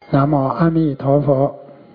南无阿弥陀佛。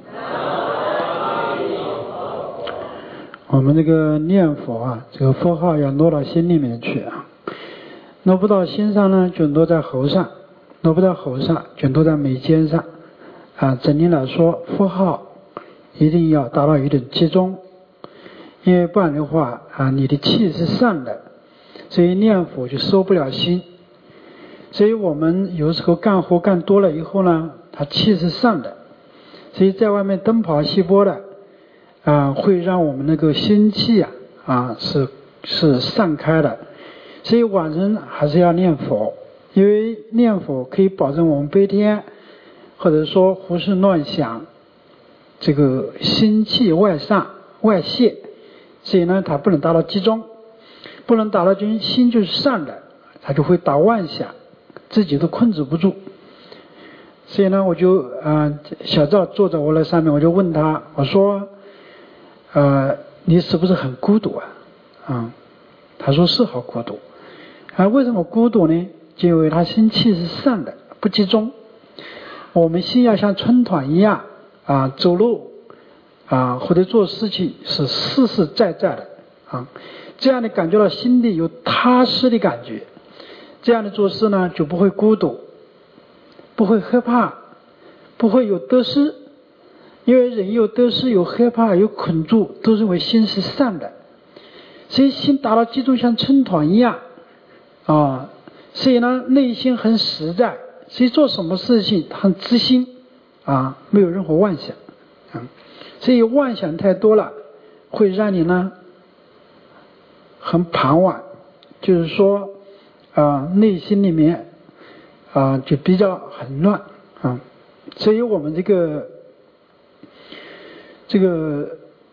我们这个念佛啊，这个佛号要落到心里面去啊，落不到心上呢，就落在喉上；落不到喉上，就落在眉间上。啊，整体来说，佛号一定要达到一定集中，因为不然的话啊，你的气是散的，所以念佛就收不了心。所以我们有时候干活干多了以后呢，他气是散的，所以在外面东跑西跑的会让我们那个心气是散开的。所以晚上还是要念佛，因为念佛可以保证我们白天或者说胡思乱想，这个心气外散外泄，所以呢它不能达到集中，不能达到集中，心就是散的，它就会打妄想，自己都控制不住。所以呢我就小赵坐在我那上面，我就问他，我说你是不是很孤独啊？他说是好孤独。为什么孤独呢？就因为他心气是散的，不集中。我们心要像春团一样走路或者做事情是实实在在的这样的感觉到心里有踏实的感觉，这样的做事呢就不会孤独，不会害怕，不会有得失。因为人有得失，有害怕，有捆住，都是因为心是散的。所以心达到集中像春团一样所以呢内心很实在，所以做什么事情很自信没有任何妄想所以妄想太多了会让你呢很彷徨，就是说内心里面就比较很乱所以我们这个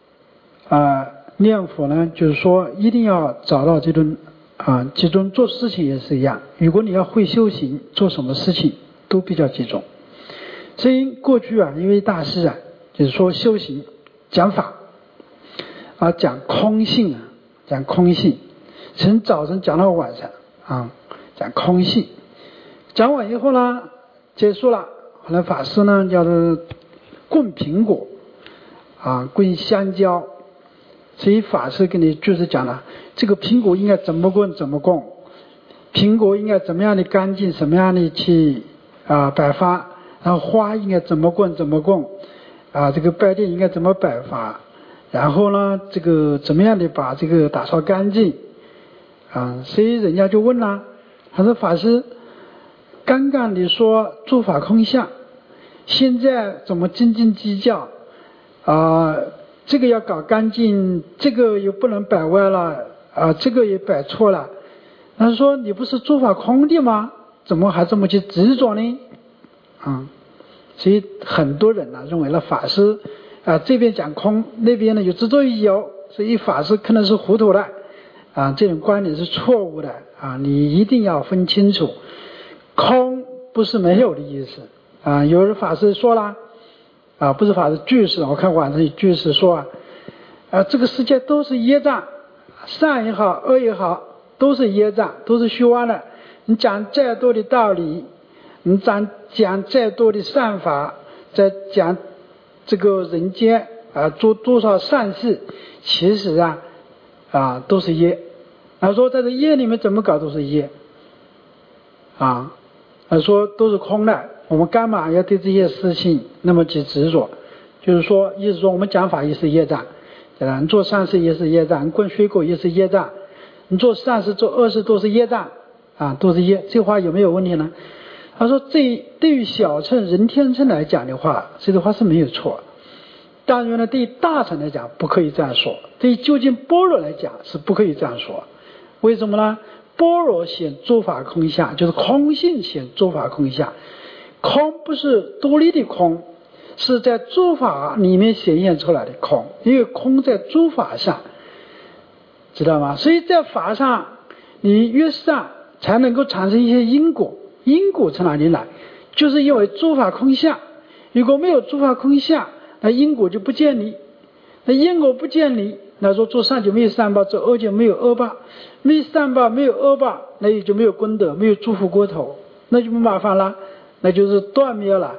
念佛呢，就是说一定要找到这种集中。做事情也是一样，如果你要会修行，做什么事情都比较集中。所以过去因为大师就是说修行讲法讲空性讲空性，从早晨讲到晚上讲空性。讲完以后呢结束了，后来法师呢叫做供苹果供香蕉，所以法师跟你就是讲了，这个苹果应该怎么供怎么供，苹果应该怎么样的干净，什么样的去摆发，然后花应该怎么供怎么供这个拜垫应该怎么摆发，然后呢这个怎么样的把这个打扫干净所以人家就问了，他说法师刚刚你说诸法空相，现在怎么斤斤计较这个要搞干净，这个又不能摆歪了这个也摆错了。他说你不是诸法空的吗？怎么还这么去执着呢所以很多人认为了法师这边讲空，那边呢有执着于有，所以法师可能是糊涂的这种观点是错误的你一定要分清楚，空不是没有的意思有的法师说了不是法师，居士，我看网上有居士说这个世界都是业障，善也好恶也好都是业障，都是虚妄的。你讲再多的道理，你讲再多的善法，再讲这个人间做多少善事，其实都是业。他说在这业里面怎么搞都是业他说都是空的，我们干嘛要对这些事情那么去执着？就是说意思说我们讲法也是业障，对吧？你做善事也是业障，你供水果也是业障，你做善事做恶事都是业障都是业。这话有没有问题呢？他说对于小乘人天乘来讲的话，这句话是没有错，当然呢对于大乘来讲不可以这样说，对于究竟般若来讲是不可以这样说。为什么呢？般若显诸法空相，就是空性显诸法空相。空不是独立的空，是在诸法里面显现出来的空，因为空在诸法上，知道吗？所以在法上你越善才能够产生一些因果。因果从哪里来？就是因为诸法空相，如果没有诸法空相，那因果就不建立，那因果不建立，那说做善就没有善报，做恶就没有恶报，没有善报没有恶报，那也就没有功德，没有祝福国头，那就不麻烦了，那就是断灭了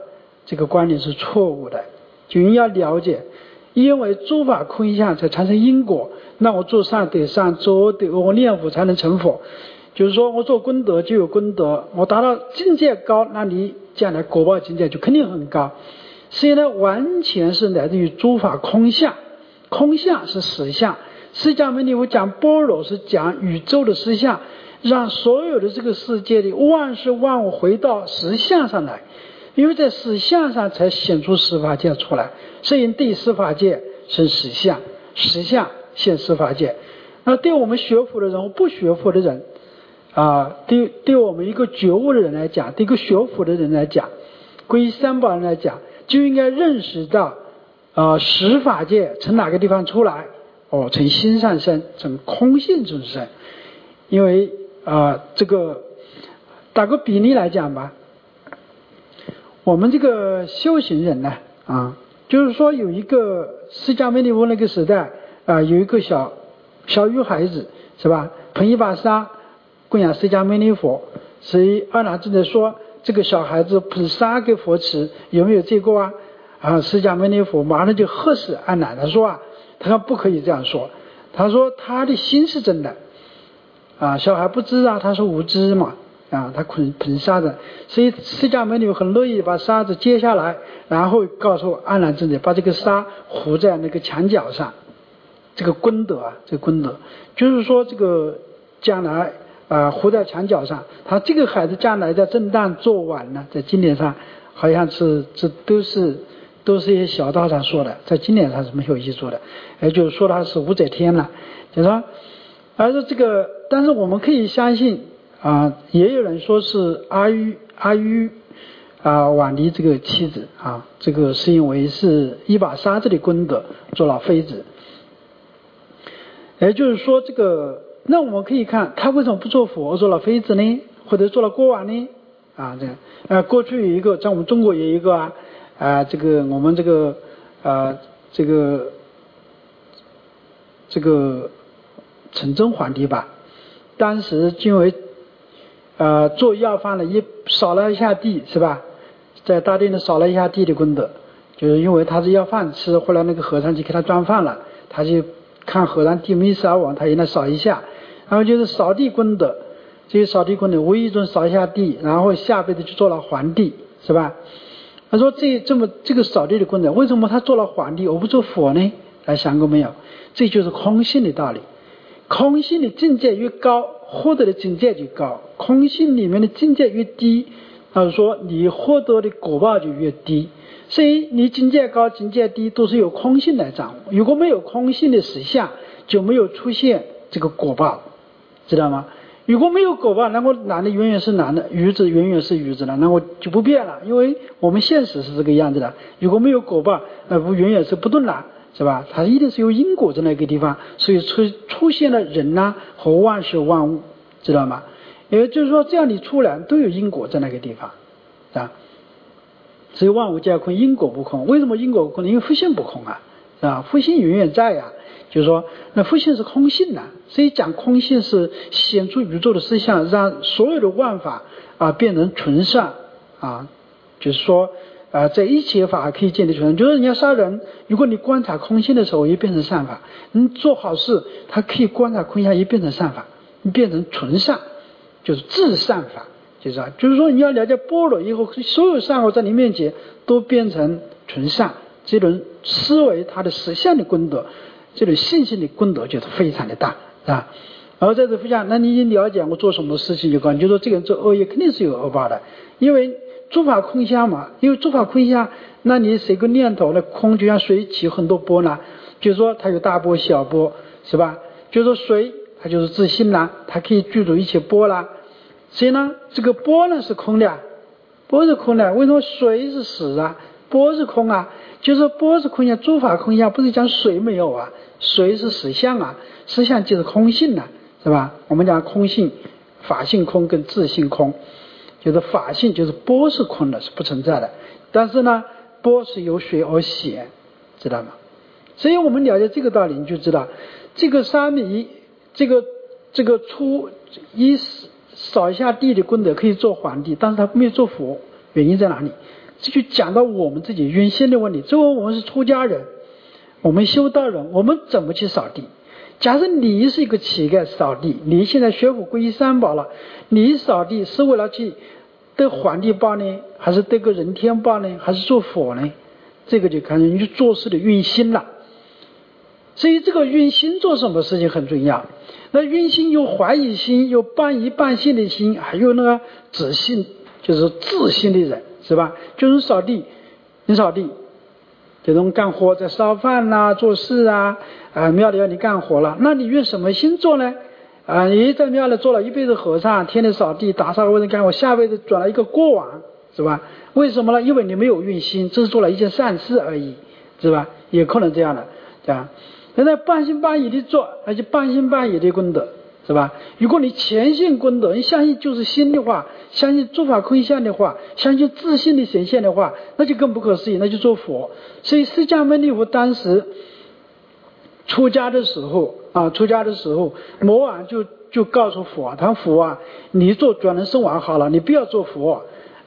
这个观点是错误的。就应要了解，因为诸法空相才产生因果，那我做善得善，做恶得恶，我念佛才能成佛。就是说我做功德就有功德，我达到境界高，那你将来果报境界就肯定很高。所以呢，完全是来自于诸法空相，空相是实相。释迦牟尼佛讲般若是讲宇宙的实相，让所有的这个世界的万事万物回到实相上来，因为在实相上才显出十法界出来。所以第十法界是实相，实相现十法界。那对我们学佛的人和不学佛的人对我们一个觉悟的人来讲，对一个学佛的人来讲，皈依三宝人来讲，就应该认识到十法界从哪个地方出来，从心上生，从空性中生。因为这个打个比例来讲吧，我们这个修行人呢就是说有一个释迦牟尼佛那个时代有一个小女孩子是吧，捧一把沙供养释迦牟尼佛，所以阿难尊者说这个小孩子捧沙给佛吃，有没有罪过释迦牟尼佛马上就呵斥阿难，他说不可以这样说，他说他的心是真的小孩不知他说无知嘛他捧沙子，所以释迦牟尼佛很乐意把沙子接下来，然后告诉阿难尊者把这个沙糊在那个墙角上。这个功德这个功德就是说这个将来糊在墙角上，他这个孩子将来在正当做完呢，在经典上好像是这都是一些小道上说的，在经典上是没有记住的，也就是说他是武则天了，就是说而是这个，但是我们可以相信也有人说是阿育挽离这个妻子这个是因为是一把沙子的功德做了妃子。也就是说这个，那我们可以看他为什么不做佛做了妃子呢，或者做了国王呢这样过去有一个在我们中国也有一个这个我们这个崇祯皇帝吧，当时因为做要饭的扫了一下地是吧，在大殿里扫了一下地的功德，就是因为他是要饭吃，后来那个和尚就给他装饭了，他就看和尚地没扫完，他也来扫一下，然后就是扫地功德，这些扫地功德无意中扫一下地，然后下辈子就做了皇帝是吧。他说这个扫地的功德，为什么他做了皇帝我不做佛呢？大家想过没有？这就是空性的道理，空性的境界越高，获得的境界就高，空性里面的境界越低，说你获得的果报就越低。所以你境界高境界低都是由空性来掌握，如果没有空性的实相，就没有出现这个果报，知道吗？如果没有果报，那么男的永远是男的，女子永远是女子了，那我就不变了，因为我们现实是这个样子的。如果没有果报，那不永远是不动了，是吧？它一定是有因果在那个地方，所以出现了人和万事万物，知道吗？也就是说这样你出来都有因果在那个地方所以万物皆空，因果不空。为什么因果不空呢？因为复性不空复性永远在就是说那复性是空性所以讲空性是显出宇宙的实相，让所有的万法变成纯善就是说在一切法可以建立纯善。就是你要杀人，如果你观察空性的时候也变成善法，你做好事它可以观察空相也变成善法，你变成纯善，就是至善法。就是说你要了解般若以后，所有善恶在你面前都变成纯善，这种思维它的实相的功德，这种信心的功德就是非常的大然后在这分享，那你已经了解我做什么事情就高，你就说这个人做恶业肯定是有恶报的，因为诸法空相嘛，因为诸法空相，那你谁个念头的空就像水起很多波呢，就是说它有大波小波是吧？就是说水它就是自信它可以具足一切波所以呢这个波呢是空的，波是空的，为什么水是实波是空就是波是空相，诸法空相，不是讲水没有水是实相实相就是空性是吧？我们讲空性，法性空跟自性空，就是法性就是波是空的，是不存在的，但是呢波是由水而显，知道吗？所以我们了解这个道理，你就知道这个沙弥这个扫一下地的功德可以做皇帝，但是他没有做佛，原因在哪里？ 这就讲到我们自己运心的问题。作为我们是出家人，我们修道人，我们怎么去扫地？假设你是一个乞丐扫地，你现在学佛皈依三宝了，你扫地是为了去得皇帝报呢，还是得个人天报呢，还是做佛呢？这个就看你去做事的运心了。所以这个运心做什么事情很重要。那运心有怀疑心，有半疑半信的心，还有那个自信，就是自信的人，是吧？就是扫地，你扫地这种干活，在烧饭啦、做事啊，庙里要你干活了，那你用什么心做呢？你在庙里做了一辈子和尚，天天扫地打扫卫生干活，下辈子转了一个国王，是吧？为什么呢？因为你没有运心，只是做了一件善事而已，是吧？也可能这样的，这样。现在半信半疑的做，而且半信半疑的功德，是吧？如果你全信功德，你相信就是心的话，相信诸法空相的话，相信自信的显现的话，那就更不可思议，那就做佛。所以释迦牟尼佛当时出家的时候，魔王就告诉佛，他说佛啊，你做转轮圣王好了，你不要做佛。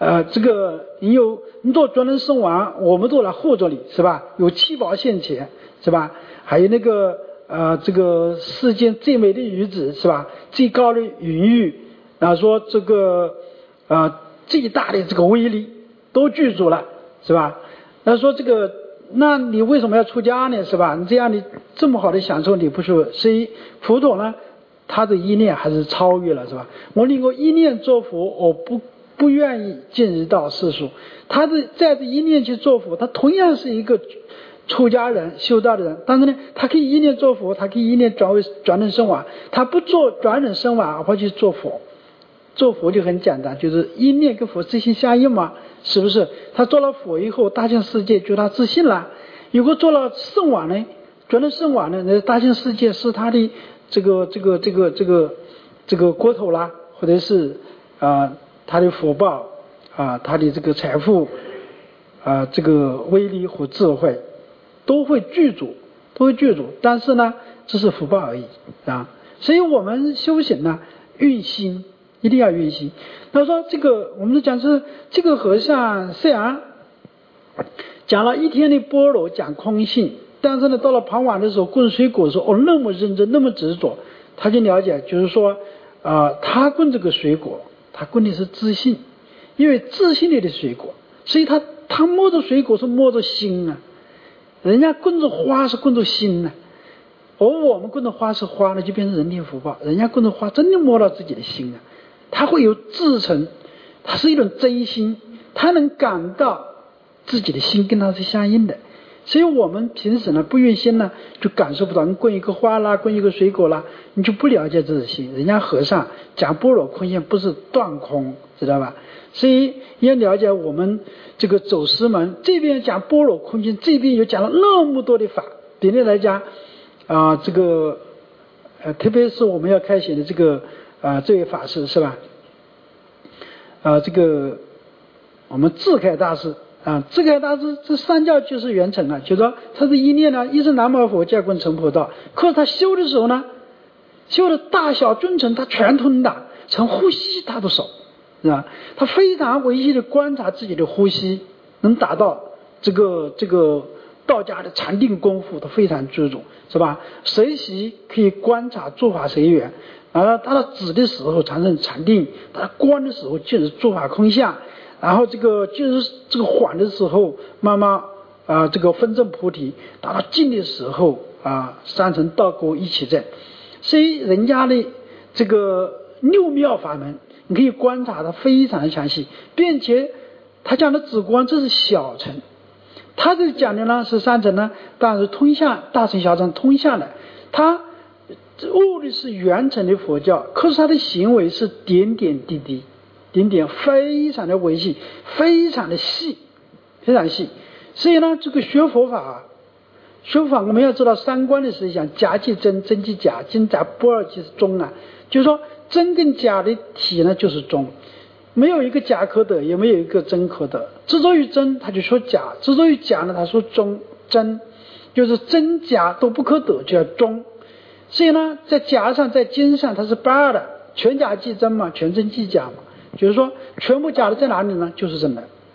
你做转轮圣王，我们都来护着你，是吧？有七宝现前，是吧？还有那个这个世间最美的女子，是吧？最高的云玉，说这个最大的这个威力都具足了，是吧？说这个，那你为什么要出家呢？是吧？你这样你这么好的享受你不是？所以佛陀呢，他的一念还是超越了，是吧？我能够一念做佛，我不愿意进入到世俗。他在这一念去做佛，他同样是一个出家人修道的人，但是呢，他可以一念做佛，他可以一念转轮圣王，他不做转轮圣王，而去做佛。做佛就很简单，就是一念跟佛自信相应嘛，是不是？他做了佛以后，大千世界就他自信了。如果做了圣王呢，转轮圣王呢，那大千世界是他的这个国头啦，或者是他的福报他的这个财富这个威力和智慧都会具足，但是呢，这是福报而已啊。所以我们修行呢，运心一定要运心。他说这个我们讲是这个和尚虽然讲了一天的般若，讲空性，但是呢，到了傍晚的时候供水果的时候，那么认真，那么执着，他就了解，就是说他供这个水果，他供的是自信，因为自信里的水果，所以他摸着水果是摸着心啊。人家供着花是供着心呢，而我们供着花是花呢，就变成人天福报。人家供着花真的摸到自己的心啊，他会有至诚，他是一种真心，他能感到自己的心跟他是相应的。所以我们平时呢不运心呢，就感受不到。你供一个花啦，供一个水果啦，你就不了解自己心。人家和尚讲般若空性不是断空，知道吧？所以要了解我们这个走师门，这边讲般若空性，这边又讲了那么多的法。比例来讲这个特别是我们要开显的这位法师，是吧？这个我们智开大师智开大师这三教就是圆成了，就是说他是一念呢，一是南无佛教棍成佛道。可是他修的时候呢，修的大小尊成他全通的，从呼吸他都熟，是吧？他非常维系的观察自己的呼吸，能达到这个道家的禅定功夫，他非常注重，是吧？随时可以观察诸法随缘，然后他止的时候产生禅定，他观的时候就是诸法空相，然后就是这个缓的时候慢慢这个分证菩提，达到静的时候三乘道果一起在。所以人家的这个六妙法门，你可以观察的非常详细，并且他讲的止观这是小乘，他这讲的呢是三乘呢，当然是通向大乘小乘通向的。他悟的是圆成的佛教，可是他的行为是点点滴滴，非常的维系，非常的细，非常细。所以呢，这个学佛法我们要知道三观的思想，假即真，真即假，真假不二即是中就是说真跟假的体呢就是中，没有一个假可得，也没有一个真可得。执着于真他就说假，执着于假呢他说真，就是真假都不可得，就叫中。所以呢，在假上在真上它是不二的，全假即真嘛，全真即假嘛，就是说全部假的在哪里呢？就是真的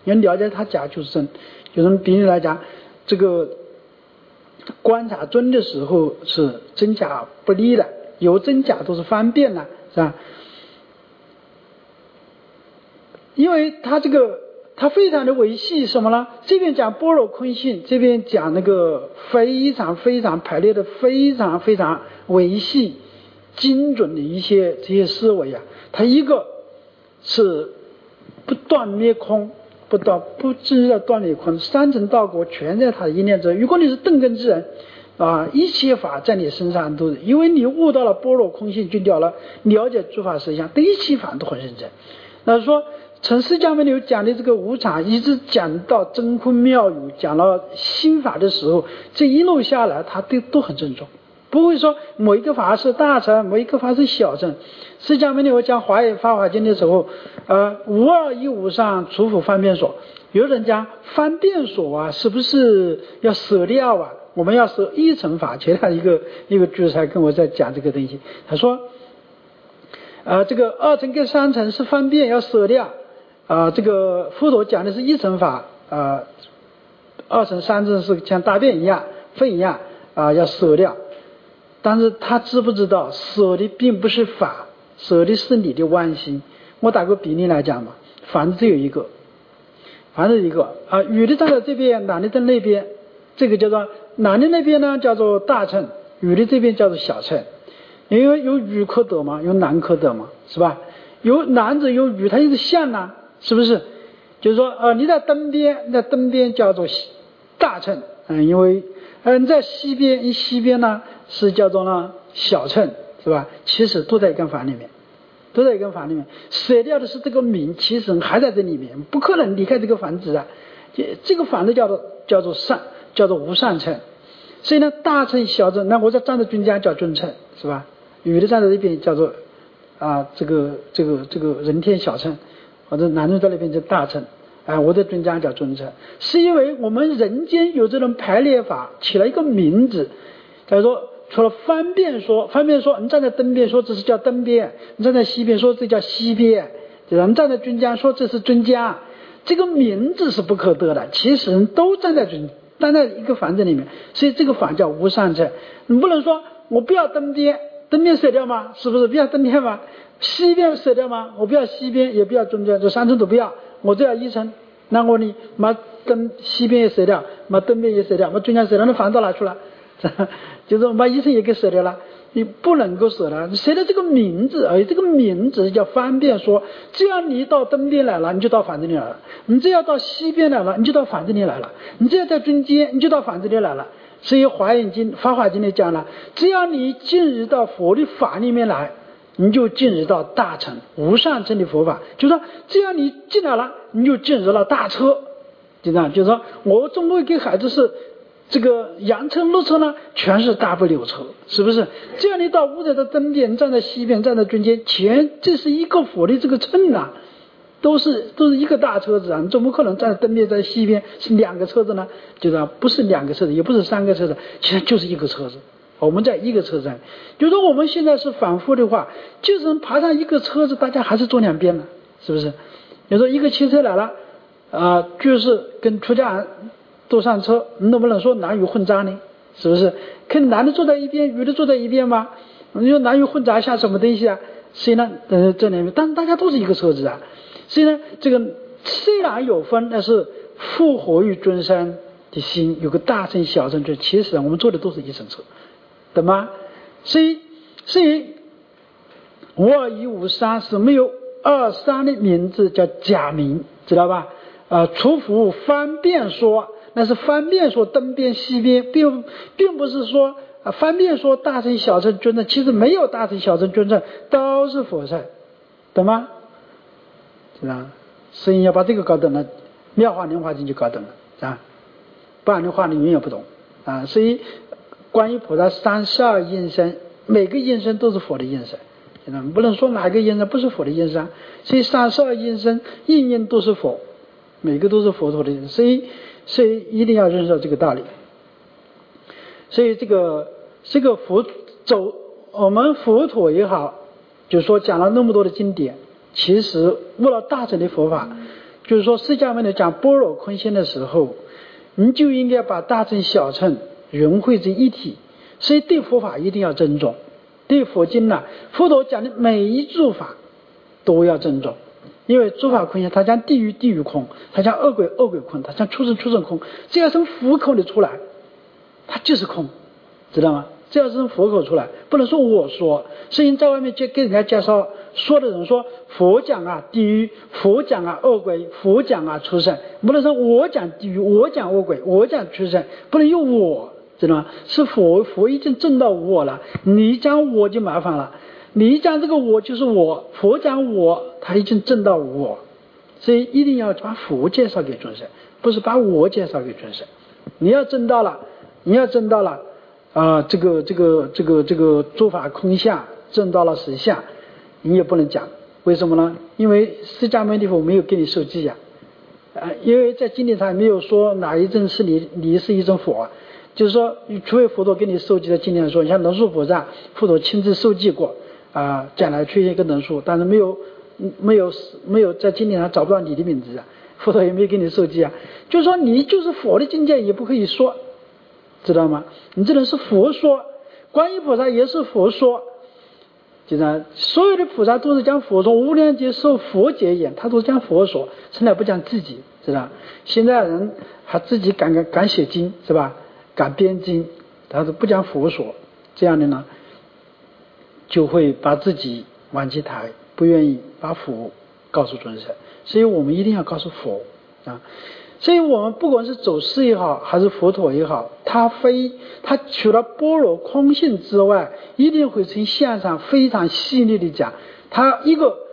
你要了解它假就是真。就是比如来讲，这个观察真的时候是真假不离的，有真假都是方便的，是吧？因为它非常的维系什么呢？这边讲般若空性，这边讲那个非常非常排列的非常非常维系精准的这些思维啊，它一个是不断灭空，不知道断灭空，三乘道果全在他的一念之中。如果你是顿根之人啊，一切法在你身上都是，因为你悟到了般若空性，就了解诸法实相，对一切法都很认真。那说从释迦牟尼讲的这个无常，一直讲到真空妙有，讲到心法的时候，这一路下来他都很郑重，不会说某一个法是大乘，某一个法是小乘。释迦牟尼我讲华严法华经的时候无二一无上除苦方便所，有人讲方便所啊，是不是要舍掉啊？我们要舍一乘法。其他一个居士跟我在讲这个东西，他说这个二乘跟三乘是方便要舍掉这个佛陀讲的是一乘法二乘三乘是像大便一样粪一样要舍掉。但是他知不知道舍的并不是法，舍的是你的妄心。我打个比例来讲嘛，房子只有一个，女的站在这边，男的在那边，这个叫做男的那边呢叫做大乘，女的这边叫做小乘。因为有女可得嘛，有男可得嘛，是吧？有男子有女，它就是相啊，是不是？就是说你在东边叫做大乘，因为你在西边呢是叫做呢小乘，是吧？其实都在一根房里面，舍掉的是这个名，其实还在这里面，不可能离开这个房子啊。这个房子叫做无上乘。所以呢，大乘小乘，那我在站在中间叫中乘，是吧？女的站在这边叫做这个人天小乘，或者男人在那边叫大乘，我在中间叫中乘。是因为我们人间有这种排列法，起了一个名字。假如说除了方便说，你站在东边说这是叫东边，你站在西边说这叫西边，对吧？你站在中间说这是中间，这个名字是不可得的。其实都站在一个房子里面，所以这个法叫无上乘。你不能说我不要东边舍掉吗？是不是不要东边吗？西边舍掉吗？我不要西边，也不要中间，这三乘都不要，我只要一乘。那我呢把西边也舍掉，把东边也舍掉，把中间舍掉，那房子哪去了？就是我把一乘也给舍掉了，你不能够舍了，舍掉这个名字而已。这个名字叫方便说，只要你到东边来了，你就到房子里来了；你只要到西边来了，你就到房子里来了；你只要在中间，你就到房子里来了。所以华严经法华经里讲了，只要你进入到佛的法里面来，你就进入到大乘无上乘的佛法。就是说只要你进来了，你就进入了大车。就这样，就是说我总不会给孩子是这个洋车路车呢全是大不溜车，是不是？只要你到屋子的东边，站在西边，站在中间，这是一个佛的这个乘啊，都是一个大车子啊，你怎么可能站在东边在西边是两个车子呢？就是不是两个车子，也不是三个车子，其实就是一个车子。我们在一个车站，就是说我们现在是反复的话，就是爬上一个车子，大家还是坐两边了，是不是？有时候一个汽车来了就是跟出家人都上车，你能不能说男女混杂呢？是不是？跟男的坐在一边，女的坐在一边吗？你说男女混杂像什么东西啊？所以呢这里面但是大家都是一个车子啊。所以呢这个虽然有分，但是复活于尊生的心有个大乘小乘，就其实我们坐的都是一乘车，懂吗？所以无二一无三是没有二三的名字叫假名，知道吧？除服方便说，那是方便说东边西边，并不是说方便说大乘小乘尊乘，其实没有大乘小乘尊乘，都是佛乘，懂吗？是吧？所以要把这个搞懂了，妙法莲华经就搞懂了啊，不然的话你永远不懂啊。所以观音菩萨32应身，每个应身都是佛的应身，不能说哪个应身不是佛的应身，所以32应身应都是佛，每个都是佛陀的应身，所以一定要认识到这个道理。所以这个我们佛陀也好，就是说讲了那么多的经典，其实悟了大乘的佛法， 就是说释迦牟尼讲般若空性的时候，你就应该把大乘小乘融汇成一体，所以对佛法一定要尊重，对佛经呢，佛陀讲的每一诸法都要尊重，因为诸法空性，他讲地狱地狱空，他讲恶鬼恶鬼空，他讲畜生畜生空，只要从佛口里出来，它就是空，知道吗？只要是从佛口出来，不能说我说。所以在外面跟人家介绍说的人说佛讲啊地狱，佛讲啊恶鬼，佛讲啊畜生，不能说我讲地狱，我讲恶鬼，我讲畜生，不能用我，知道吗？是佛已经证到我了，你讲我就麻烦了，你讲这个我就是我，佛讲我，他已经证到我，所以一定要把佛介绍给众生，不是把我介绍给众生。你要证到了这个诸法空相，证到了实相，你也不能讲，为什么呢？因为释迦牟尼佛没有给你受记呀，因为在经典上没有说哪一阵是你是一种佛，就是说除非佛陀给你受记的经典说，你像龙树菩萨，佛陀亲自受记过将来出现一个龙树，但是没有在经典上找不到你的名字啊，佛陀也没有给你受记啊，就是说你就是佛的境界也不可以说，知道吗？你只能是佛说，观音菩萨也是佛说，就是所有的菩萨都是讲佛说，无量劫受佛劫言，他都是讲佛说，从来不讲自己，知道？现在人还自己敢写经，是吧？敢编经，他是不讲佛说，这样的呢，就会把自己往起抬，不愿意把佛告诉众生，所以我们一定要告诉佛啊。所以我们不管是走师也好，还是佛陀也好，他除了般若空性之外，一定会从相上非常细腻的讲。他一个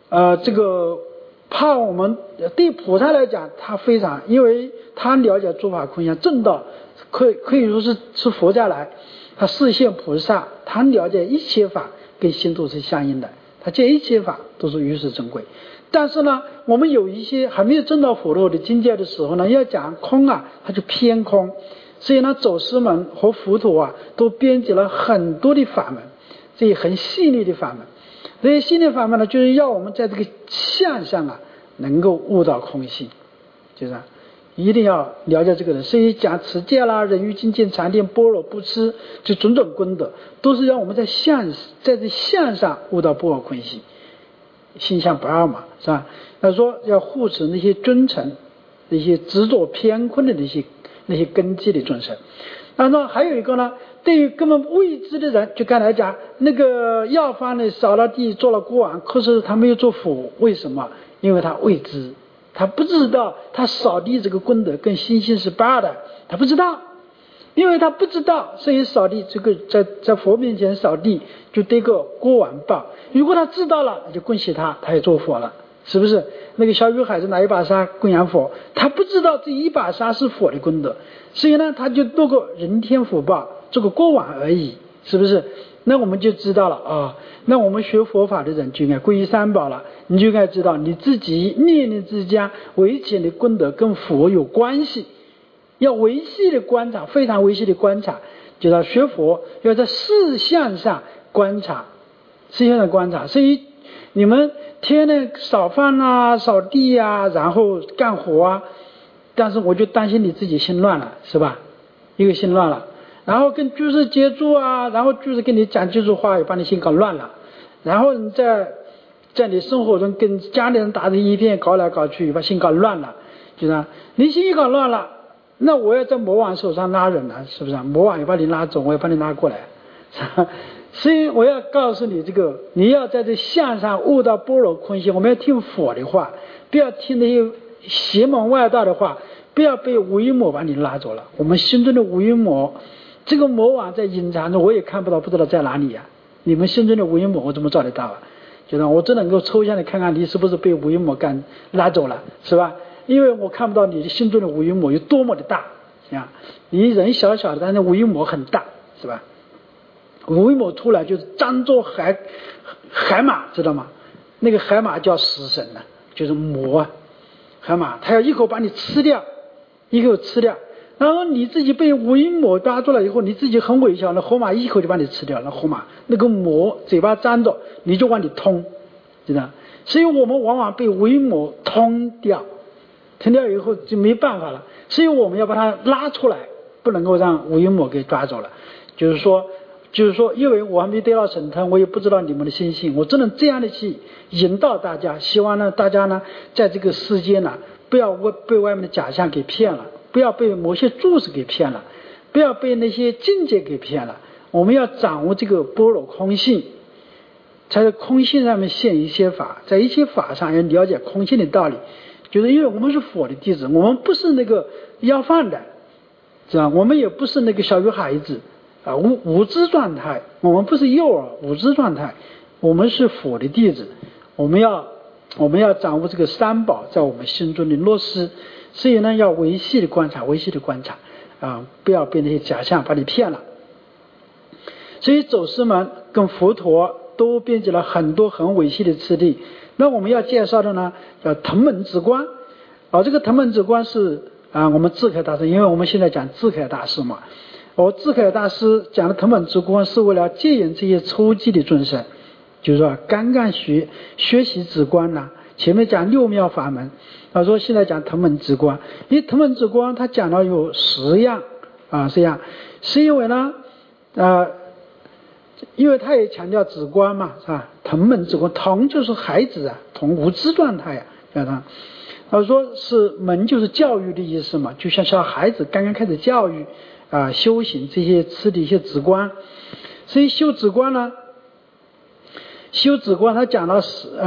怕我们对菩萨来讲，他非常，因为他了解诸法空相，正道可以说是佛家来，他示现菩萨，他了解一切法跟心都是相应的，他见一切法都是如是珍贵。但是呢，我们有一些还没有证到佛陀的境界的时候呢，要讲空他就偏空，所以呢，走师们和佛陀都编辑了很多的法门，这些很细腻的法门。这些细腻法门呢，就是要我们在这个相上能够悟到空性，就是一定要了解这个人。所以讲持戒啦、忍辱精进、禅定、般若、布施，这种种功德，都是让我们在这相上悟到般若空性。心相不二嘛，是吧？他说要护持那些尊臣，那些执着偏空的那些根基的众生。然后还有一个呢，对于根本未知的人，就刚才讲那个药方呢，扫了地做了国王，可是他没有做佛，为什么？因为他未知，他不知道他扫地这个功德跟心性是不二的，他不知道。因为他不知道，所以扫地这个在佛面前扫地就得个国王报。如果他知道了，就恭喜他也做佛了，是不是？那个小女孩子拿一把沙供养佛，他不知道这一把沙是佛的功德，所以呢，他就多个人天福报，做个国王而已，是不是？那我们就知道了那我们学佛法的人就应该皈依三宝了，你就应该知道你自己念念之间维持的功德跟佛有关系。要维系的观察，非常维系的观察，就要学佛，要在事相上观察，事相上观察。所以你们天天扫饭扫地然后干活但是我就担心你自己心乱了，是吧？一个心乱了，然后跟居士接触然后居士跟你讲几句话，也把你心搞乱了，然后你在你生活中跟家里人打成一片，搞来搞去，把心搞乱了，就是你心一搞乱了。那我要在魔王手上拉人了，是不是？魔王也把你拉走，我也把你拉过来，所以我要告诉你，你要在这相上悟到般若空性。我们要听佛的话，不要听那些邪门外道的话，不要被无阴魔把你拉走了。我们心中的无阴魔，这个魔王在隐藏着，我也看不到，不知道在哪里你们心中的无阴魔，我怎么找得到就是我只能够抽象的看看你是不是被无阴魔拉走了，是吧？因为我看不到你的心中的无阴魔有多么的大你人小小的，但是无阴魔很大，是吧？无阴魔出来就是张作海马，知道吗？那个海马叫食神就是魔海马，他要一口把你吃掉，然后你自己被无阴魔抓住了以后，你自己很微小，那河马一口就把你吃掉了。河马那个魔嘴巴张着，你就往里吞，知道？所以我们往往被无阴魔吞掉， 停掉以后就没办法了，所以我们要把它拉出来，不能够让无阴魔给抓走了。就是说，因为我还没得到神通，我也不知道你们的心性，我只能这样的去引导大家，希望呢大家呢在这个世间呢，不要被外面的假象给骗了，不要被某些注释给骗了，不要被那些境界给骗了。我们要掌握这个般若空性，才在空性上面现一些法，在一些法上要了解空性的道理。就是因为我们是佛的弟子，我们不是那个要饭的，是吧？我们也不是那个小鱼孩子啊，无知状态，我们不是幼儿无知状态，我们是佛的弟子，我们要掌握这个三宝在我们心中的落实，所以呢要维系的观察啊，不要被那些假象把你骗了。所以走师们跟佛陀都编辑了很多很维系的次第。那我们要介绍的呢叫腾门止观这个腾门止观是我们智凯大师，因为我们现在讲智凯大师嘛，智凯大师讲的腾门止观是为了戒引这些初级的众生，就是说刚刚学习止观呢，前面讲六妙法门，他说现在讲腾门止观，因为腾门止观他讲到有10样是因为呢因为他也强调止观嘛，是吧？腾门止观，腾就是孩子啊，同无知状态他说是门就是教育的意思嘛，就像小孩子刚刚开始教育修行这些次第一些止观。所以修止观呢，他讲到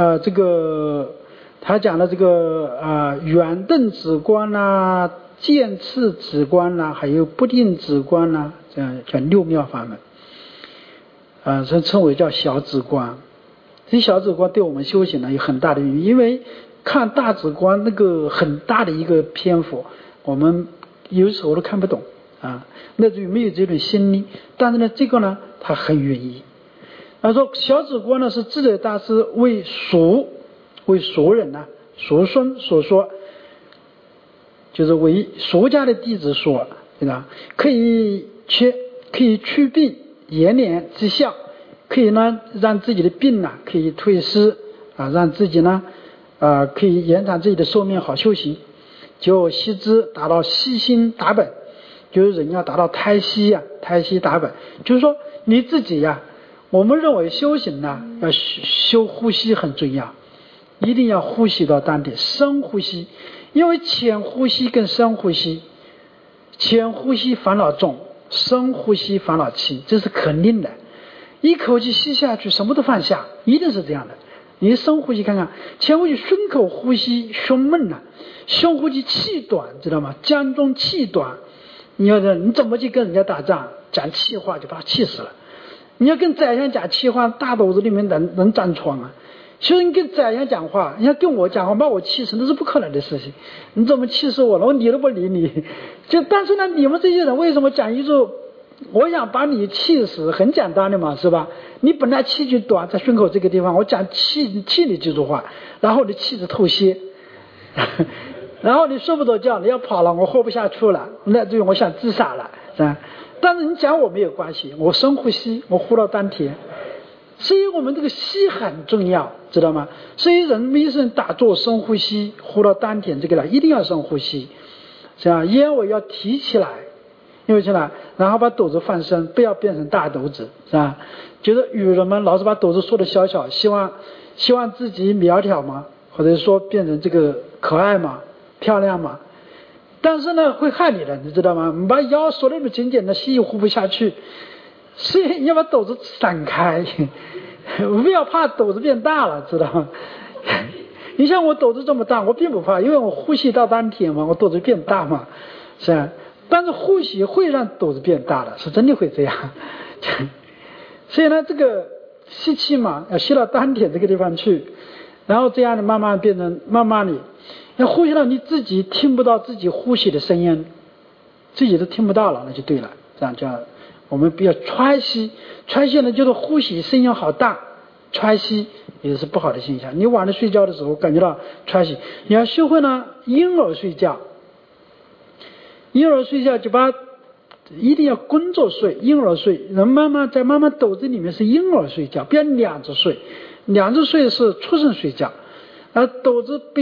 圆顿止观啦、渐次止观啦，还有不定止观啦，这样叫六妙法门。称为叫小止观。这小止观对我们修行呢有很大的意义，因为看大止观那个很大的一个篇幅，我们有时候都看不懂那就没有这种心力。但是呢，这个呢，它很愿意。他说小止观呢是智者大师为俗人俗孙所说，就是为俗家的弟子说，对吧？可以祛病延年之效，可以呢让自己的病可以退失让自己呢可以延长自己的寿命，好修行。就悉知达到悉心达本，就是人要达到胎息达本，就是说你自己我们认为修行呢要修呼吸很重要，一定要呼吸到丹田，深呼吸，因为浅呼吸跟深呼吸，浅呼吸烦恼重，深呼吸烦恼轻，这是肯定的。一口气吸下去什么都放下，一定是这样的。你深呼吸看看，浅呼吸顺口呼吸胸闷深呼吸气短，知道吗？江中气短，你怎么去跟人家打仗讲气话就把他气死了。你要跟宰相讲气话，大肚子里面能长疮所以你跟宰相讲话，你要跟我讲话把我气死，那是不可能的事情。你怎么气死我了？我理都不理你。但是呢，你们这些人为什么讲一句我想把你气死，很简单的嘛，是吧？你本来气就短，在胸口这个地方，我讲气你几句话，然后你气着透析然后你睡不着觉，你要跑了，我活不下去了，那就我想自杀了，是吧？但是你讲我没有关系，我深呼吸，我呼到丹田。所以我们这个吸很重要，知道吗？所以人们一生打坐深呼吸，呼到丹田这个一定要深呼吸，是吧？烟尾要提起来，然后把肚子放深，不要变成大肚子，是吧？就是女人们老是把肚子缩得小小，希望自己苗条嘛，或者说变成这个可爱嘛、漂亮嘛。但是呢，会害你的，你知道吗？你把腰缩得那么紧紧的，吸也呼不下去。所以你要把肚子散开，不要怕肚子变大了，知道吗？你像我肚子这么大，我并不怕，因为我呼吸到丹田嘛，我肚子变大嘛，是吧？但是呼吸会让肚子变大的，是真的会这样。所以呢，这个吸气嘛，要吸到丹田这个地方去，然后这样的慢慢的，要呼吸到你自己听不到自己呼吸的声音，自己都听不到了，那就对了。这样叫我们不要喘息呢，就是呼吸声音好大，喘息也是不好的现象。你晚上睡觉的时候感觉到喘息，你要学会呢婴儿睡觉就一定要工作睡，婴儿睡，人在妈妈肚子里面是婴儿睡觉，不要两只睡是出生睡觉，肚子被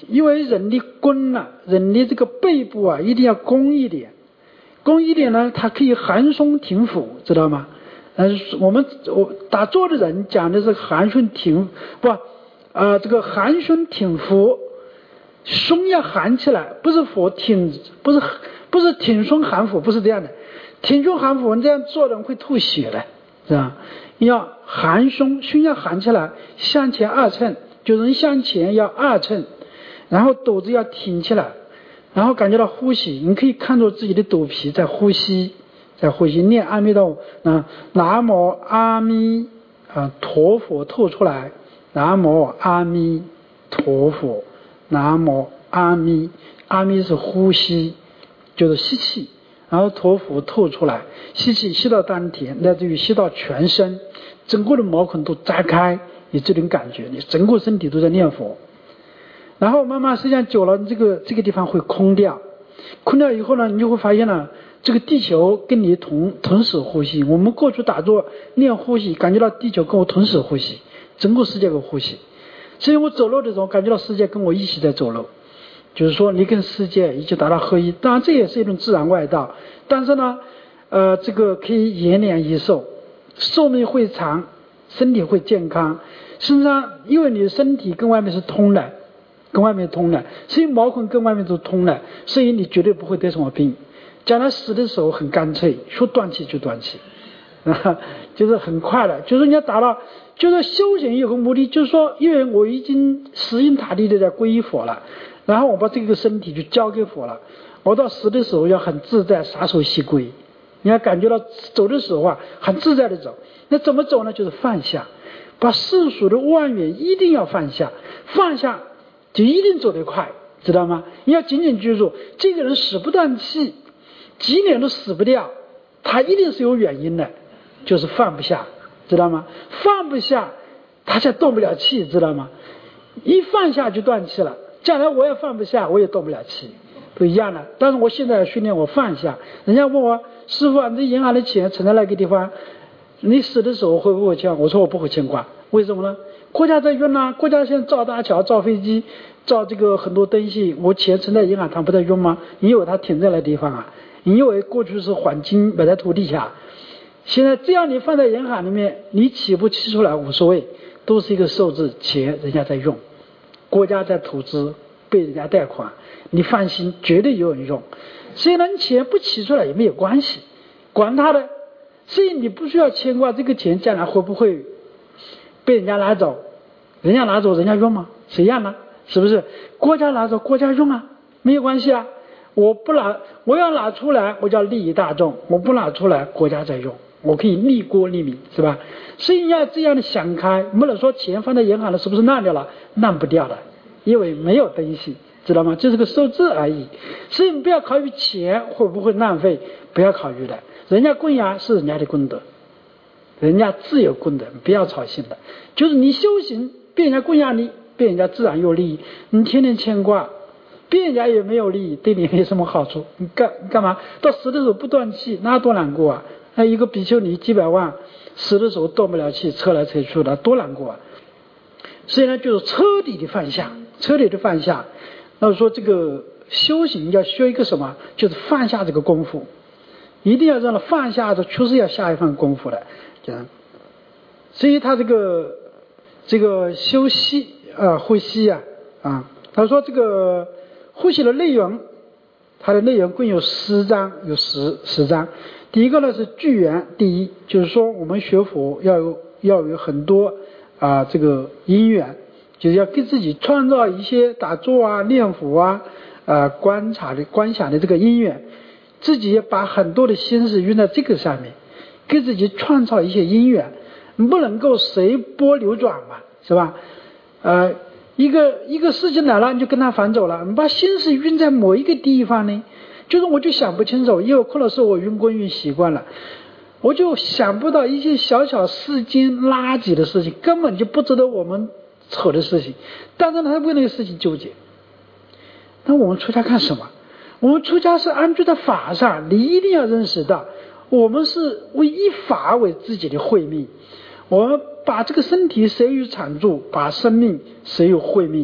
因为人的弓啊，人的这个背部啊，一定要弓一点。弓一点呢，它可以含胸挺腹，知道吗？我打坐的人讲的是含胸挺这个含胸挺腹，胸要含起来，不是腹挺，不是挺胸含腹，不是这样的。挺胸含腹，你这样做的人会吐血的，是吧？要含胸，胸要含起来，向前2寸，就是人向前要2寸，然后肚子要挺起来，然后感觉到呼吸，你可以看着自己的肚皮在呼吸，念阿弥陀佛，南无阿弥陀佛吐出来，南无阿弥陀佛，南无阿弥，阿弥是呼吸，就是吸气，然后陀佛吐出来，吸气吸到丹田，乃至于吸到全身，整个的毛孔都扎开，你这种感觉，你整个身体都在念佛。然后慢慢时间久了，这个地方会空掉以后呢，你就会发现呢，这个地球跟你同时呼吸。我们过去打坐练呼吸，感觉到地球跟我同时呼吸，整个世界跟我呼吸。所以我走路的时候感觉到世界跟我一起在走路，就是说你跟世界一起达到合一。当然这也是一种自然外道，但是呢这个可以延年益寿，寿命会长，身体会健康。身上因为你的身体跟外面是通的，所以毛孔跟外面都通了，所以你绝对不会得什么病。将来死的时候很干脆，说断气就断气就是很快的。就是你要达到，就是修行有个目的，就是说因为我已经死心塌地的在皈依佛了，然后我把这个身体就交给佛了，我到死的时候要很自在，撒手西归。你要感觉到走的时候啊，很自在的走。那怎么走呢？就是放下，把世俗的妄缘一定要放下，放下就一定走得快，知道吗？你要紧紧记住，这个人死不断气，几年都死不掉，他一定是有原因的，就是放不下，知道吗？放不下，他才动不了气，知道吗？一放下就断气了。将来我也放不下，我也动不了气，不一样的。但是我现在训练我放下。人家问我，师父啊，你这银行的钱存在那个地方，你死的时候会不会牵挂？我说我不会牵挂。为什么呢？国家在用啊，国家现在造大桥、造飞机、造这个很多东西，我钱存在银行，它不在用吗？你以为它停在那地方啊？你以为过去是黄金埋在土地下？现在只要你放在银行里面，你起不起出来无所谓，都是一个数字，钱人家在用，国家在投资，被人家贷款，你放心，绝对有人用。虽然钱不起出来也没有关系，管他的。所以你不需要牵挂这个钱将来会不会被人家拿走，人家拿走人家用吗？谁让呢？是不是？国家拿走国家用啊，没有关系啊。我要拿出来，我叫利益大众；我不拿出来，国家在用，我可以利国利民，是吧？所以你要这样的想开，不能说钱放在银行了是不是烂掉了？烂不掉的，因为没有东西，知道吗？就是个数字而已。所以你不要考虑钱会不会浪费，不要考虑的。人家供养是人家的功德，人家自有功德，不要操心的。就是你修行被人家供养你，被人家自然有利益，你天天牵挂，被人家也没有利益，对你没什么好处。你干嘛到死的时候不断气，那多难过啊！那一个比丘尼几百万，死的时候动不了气，扯来扯去的，多难过啊！所以呢，就是彻底的放下，彻底的放下。那说这个修行要学一个什么？就是放下这个功夫。一定要让他放下的，确实要下一番功夫的，这样。所以他这个休息呼吸他说这个呼吸的内容，它的内容共有10章，有十章。第一个呢是具缘，第一就是说我们学佛要有很多这个因缘，就是要给自己创造一些打坐念佛观想的这个因缘。自己把很多的心思用在这个上面，给自己创造一些因缘，不能够随波流转嘛，是吧？一个事情来了，你就跟他反走了。你把心思用在某一个地方呢，就是我就想不清楚，因为可能是我用功用习惯了，我就想不到一些小小世间垃圾的事情，根本就不值得我们扯的事情，但是他为那个事情纠结。那我们出家干什么？我们出家是安居在法上，你一定要认识到，我们是以法为自己的慧命，我们把这个身体谁与常住，把生命谁与慧命，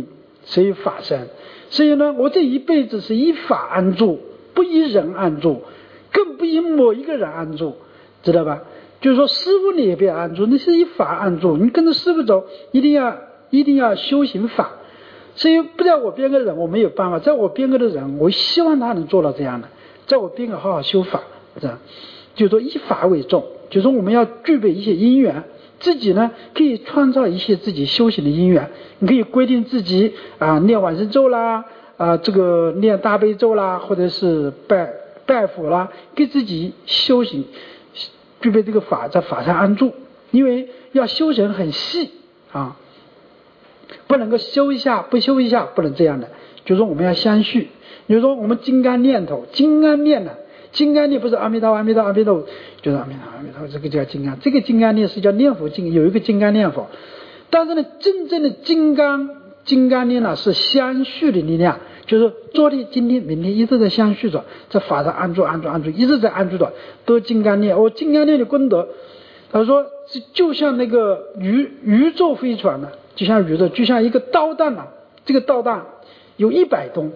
所以法身。所以呢，我这一辈子是依法安住，不依人安住，更不依某一个人安住，知道吧？就是说师父你也别安住，那是依法安住，你跟着师父走，一定要修行法。所以不在我边个人我没有办法，在我边个的人我希望他能做到这样的，在我边个好好修法，是吧？就是说以法为重，就是说我们要具备一些因缘，自己呢可以创造一些自己修行的因缘。你可以规定自己念往生咒啦，这个念大悲咒啦，或者是拜佛啦，给自己修行具备这个法，在法上安住。因为要修行很细啊，不能够修一下不修一下，不能这样的。就是说我们要相续，比如说我们金刚念头，金刚念呢，金刚念不是阿弥陀佛阿弥陀佛阿弥陀佛，就是阿弥陀佛阿弥陀佛，这个叫金刚。这个金刚念是叫念佛经，有一个金刚念佛。但是呢，真正的金刚念呢是相续的力量，就是昨天今天明天一直在相续着，在法上安住，一直在安住着，都金刚念。金刚念的功德，他说就像那个宇宙飞船呢，就像宇宙，就像一个导弹呢，这个导弹有100吨，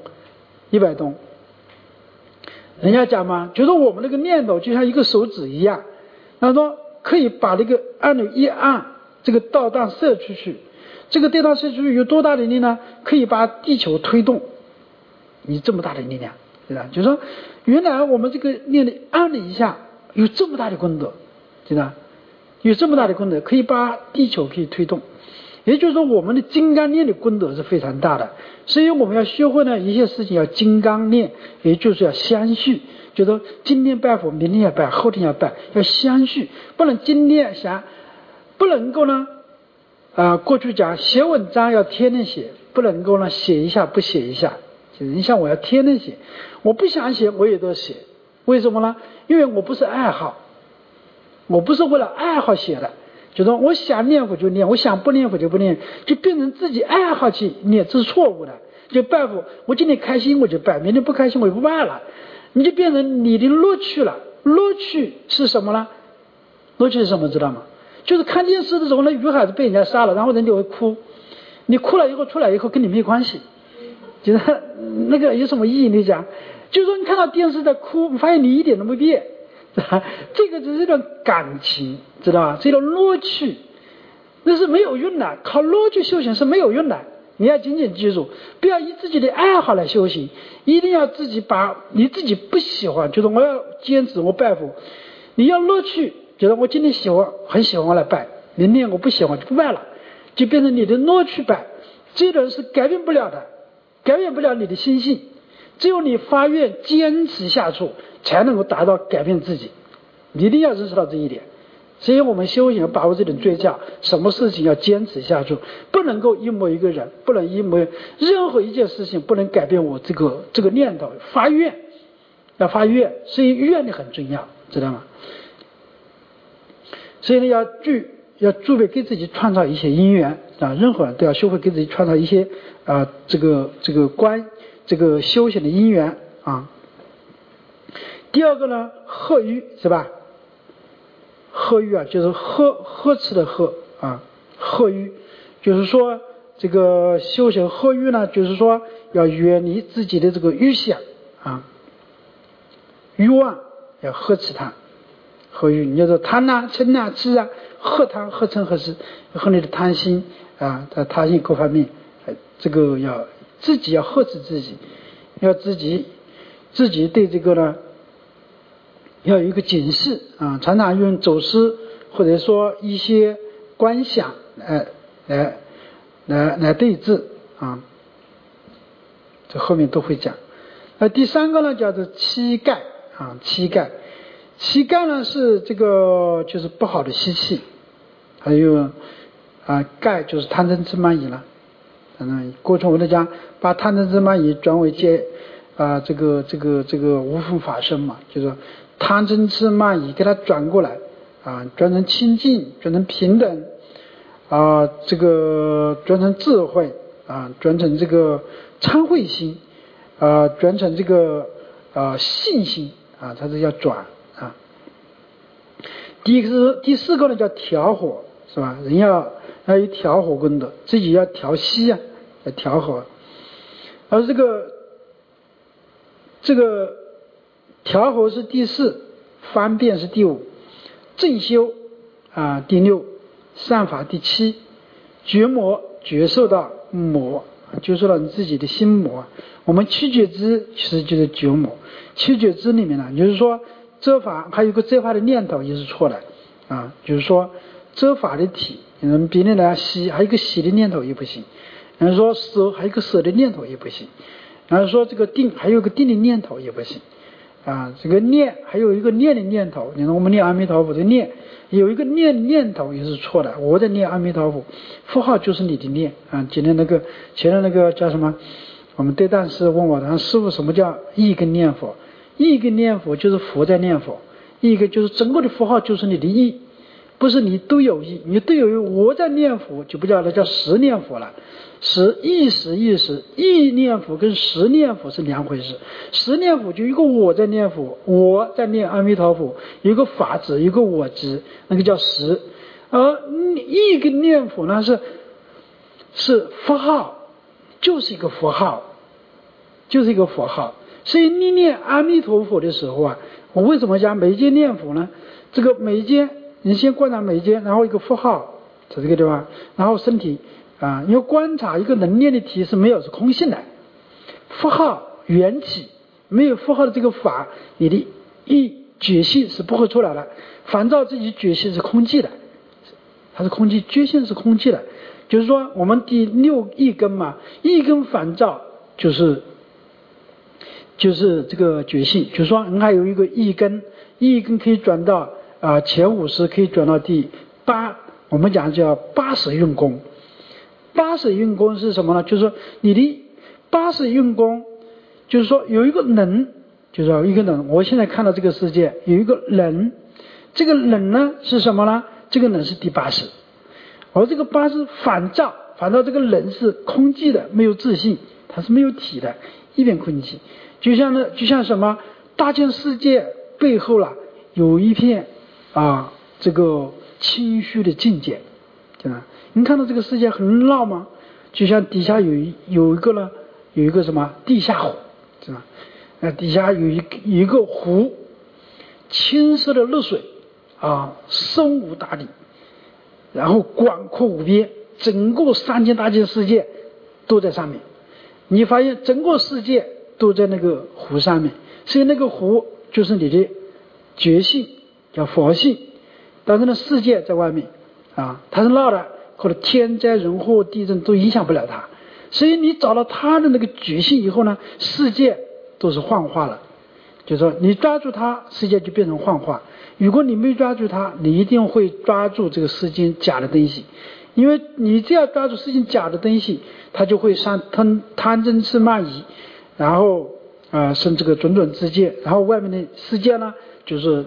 人家讲嘛，就是我们那个念头就像一个手指一样，他说可以把那个按钮一按，这个导弹射出去。这个导弹射出去有多大的力量？可以把地球推动，你这么大的力量，对吧？就是说原来我们这个念力按了一下，有这么大的功德，对吧？有这么大的功德，可以把地球可以推动。也就是说我们的金刚念的功德是非常大的，所以我们要学会呢一些事情要金刚念，也就是要相续，就是说今天拜佛，明天要拜，后天要拜，要相续，不能今天想，不能够呢过去讲写文章要天天写，不能够呢写一下不写一下。就是你像我要天天写，我不想写我也都写，为什么呢？因为我不是爱好，我不是为了爱好写的，就是说我想念佛就念，我想不念佛就不念，就变成自己爱好去念，这是错误的。就拜佛，我今天开心我就拜，明天不开心我就不拜了，你就变成你的乐趣了。乐趣是什么呢？乐趣是什么知道吗？就是看电视的时候，那女孩子被人家杀了，然后人就会哭，你哭了以后出来以后跟你没关系，觉得那个有什么意义？你讲，就是说你看到电视在哭，你发现你一点都没变，这个只是一种感情，知道吧？是一种乐趣，那是没有用的，靠乐趣修行是没有用的。你要紧紧记住，不要以自己的爱好来修行，一定要自己把你自己不喜欢，就是我要坚持我拜佛，你要乐趣，觉得我今天喜欢很喜欢我来拜，明天我不喜欢就不拜了，就变成你的乐趣拜，这种是改变不了的，改变不了你的心性，只有你发愿坚持下去才能够达到改变自己，你一定要认识到这一点。所以我们修行要把握这种诀窍，什么事情要坚持下去，不能够因某一个人，不能因某任何一件事情不能改变我这个念头，发愿要发愿，所以愿力很重要，知道吗？所以呢要具备给自己创造一些因缘啊，任何人都要学会给自己创造一些这个修行的因缘啊。第二个呢，贺欲是吧？贺欲就是呵斥的贺啊，贺欲就是说这个修行贺欲呢，就是说要远离自己的这个欲想啊，欲望要呵斥它。贺欲你要说贪啊、嗔啊、痴啊，呵贪、呵嗔、呵痴，和你的贪心啊、贪心各方面，这个要自己要呵斥自己，要自己对这个呢。要有一个警示啊，常常用走失或者说一些观想来对治啊，这后面都会讲。第三个呢叫做欺盖啊，欺盖呢是这个就是不好的习气，还有盖就是贪嗔痴慢疑了。过去我们讲把贪嗔痴慢疑转为这个无分法身嘛，就是说贪嗔痴慢疑给它转过来啊，转成清净，转成平等啊，这个转成智慧啊，转成这个参慧心啊，转成这个信心啊，它是要转啊。第四个呢叫调火，是吧？人要有调火功德，自己要调息啊，要调火。 而这个调和是第4，方便是第5，正修第6，善法第7，觉摩觉受到摩，就说到你自己的心魔。我们七觉支其实就是觉摩，七觉支里面呢，就是说遮法还有个遮法的念头也是错的就是说遮法的体，别人来喜，还有一个喜的念头也不行，然后说舍还有一个舍的念头也不行，然后说这个定还有个定的念头也不行这个念还有一个念的念头，你看我们念阿弥陀佛的念有一个念头也是错的，我在念阿弥陀佛，佛号就是你的念前面那个叫什么？我们对大师问我的师父，什么叫一根念佛？一根念佛就是佛在念佛，一个就是整个的佛号就是你的意，不是你都有意，你都有意，我在念佛就不叫了，叫实念佛了。意识意念佛跟实念佛是两回事。实念佛就一个我在念佛，我在念阿弥陀佛，有一个法执，有一个我执，那个叫实。而一个念佛呢是佛号，就是一个佛号，就是一个佛号。所以你念阿弥陀佛的时候我为什么讲眉间念佛呢？这个眉间你先观察眉间，然后一个佛号在这个地方，然后身体你要观察一个能念的体是没有，是空性的。佛号缘起，没有佛号的这个法，你的觉性是不会出来的。烦躁自己觉性是空寂的，它是空寂，觉性是空寂的。就是说我们第6意根嘛，意根烦躁就是这个觉性，就是说还有一个意根可以转到前50，可以转到第8，我们讲叫80运功。80运功是什么呢？就是说你的80运功，就是说有一个能，就是说一个能。我现在看到这个世界有一个能，这个能呢是什么呢？这个能是第80，而这个80反照这个能是空寂的，没有自信，它是没有体的，一片空寂。就像什么大千世界背后有一片这个清虚的境界，对吧？你看到这个世界很闹吗？就像底下有一个什么地下湖，是吧？底下有一个湖，清澈的绿水深无大底，然后广阔无边，整个3000大千世界都在上面。你发现整个世界都在那个湖上面，所以那个湖就是你的觉性，叫佛性。但是呢，世界在外面它是闹的，或者天灾人祸地震都影响不了它。所以你找到它的那个觉性以后呢，世界都是幻化了。就是说你抓住它，世界就变成幻化。如果你没抓住它，你一定会抓住这个世间假的东西。因为你只要抓住世间假的东西，它就会贪嗔痴慢疑，然后生这个种之见，然后外面的世界呢，就是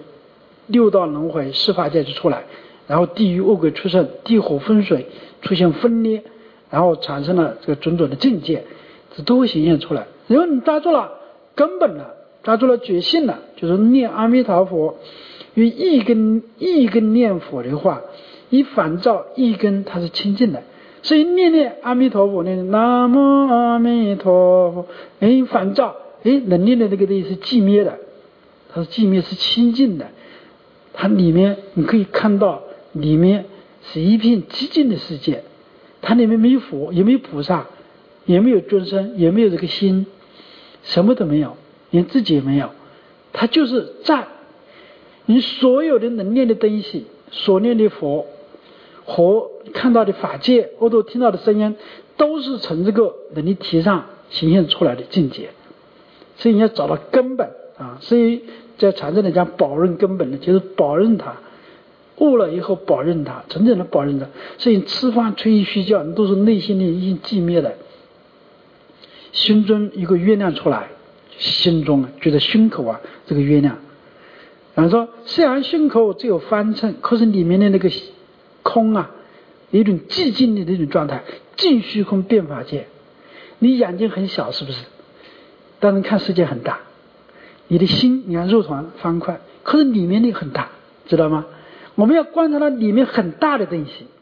6道轮回4法界就出来，然后地狱恶鬼出生，地火风水出现分裂，然后产生了这个种的境界，这都会显现出来。然后你抓住了根本了，抓住了觉性了，就是念阿弥陀佛，因为一根念佛的话，一反照一根它是清净的，所以念阿弥陀佛，念南无阿弥陀佛，反照能念的这个东西是寂灭的，它是寂灭，是清净的，它里面你可以看到里面是一片寂静的世界，它里面没有佛，也没有菩萨，也没有众生，也没有这个心，什么都没有，连自己也没有，它就是在你所有的能念的东西，所念的佛和看到的法界，或者听到的声音，都是从这个能力体上显现出来的境界。所以你要找到根本所以在禅宗里讲保任根本的，就是保任它，悟了以后保任它，真正的保任它。所以吃饭吹嘘睡觉，你都是内心的已经寂灭的，心中一个月亮出来，心中觉得胸口这个月亮，然后说虽然胸口只有方寸，可是里面的那个空有一种寂静的那种状态，尽虚空遍法界。你眼睛很小是不是？但是看世界很大。你的心你看肉团方块，可是里面那个很大，知道吗？我们要观察到里面很大的东西，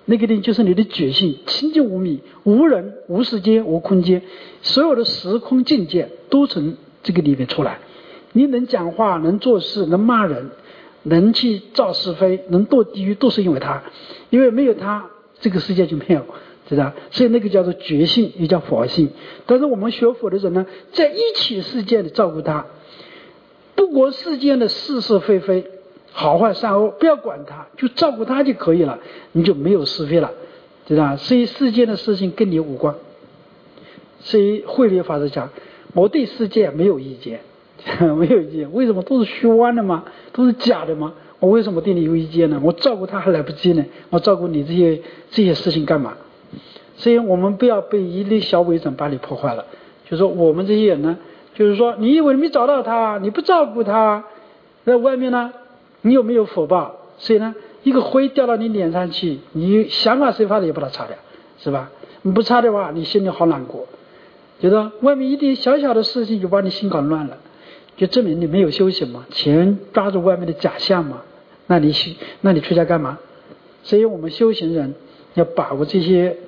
那个定就是你的觉性，清净无迷，无人无时间无空间，所有的时空境界都从这个里面出来。你能讲话，能做事，能骂人，能去造是非，能堕地狱，都是因为他，因为没有他这个世界就没有，知道？所以那个叫做觉性，也叫佛性。但是我们学佛的人呢，在一切世界里照顾他，不管世间的是是非非，好坏善恶，不要管他，就照顾他就可以了，你就没有是非了，知道？所以世间的事情跟你无关。所以慧律法师讲，我对世界没有意见，没有意见。为什么？都是虚妄的吗？都是假的吗？我为什么对你有意见呢？我照顾他还来不及呢，我照顾你这些事情干嘛？所以我们不要被一粒小微尘把你破坏了。就是说我们这些人呢，就是说你以为你没找到他，你不照顾他，在外面呢你有没有福报？所以呢，一个灰掉到你脸上去，你想法谁发的也把它擦掉，是吧？你不擦的话，你心里好难过，觉得外面一点小小的事情就把你心搞乱了，就证明你没有修行嘛，全抓住外面的假象嘛，那你出家干嘛？所以我们修行人要把握这些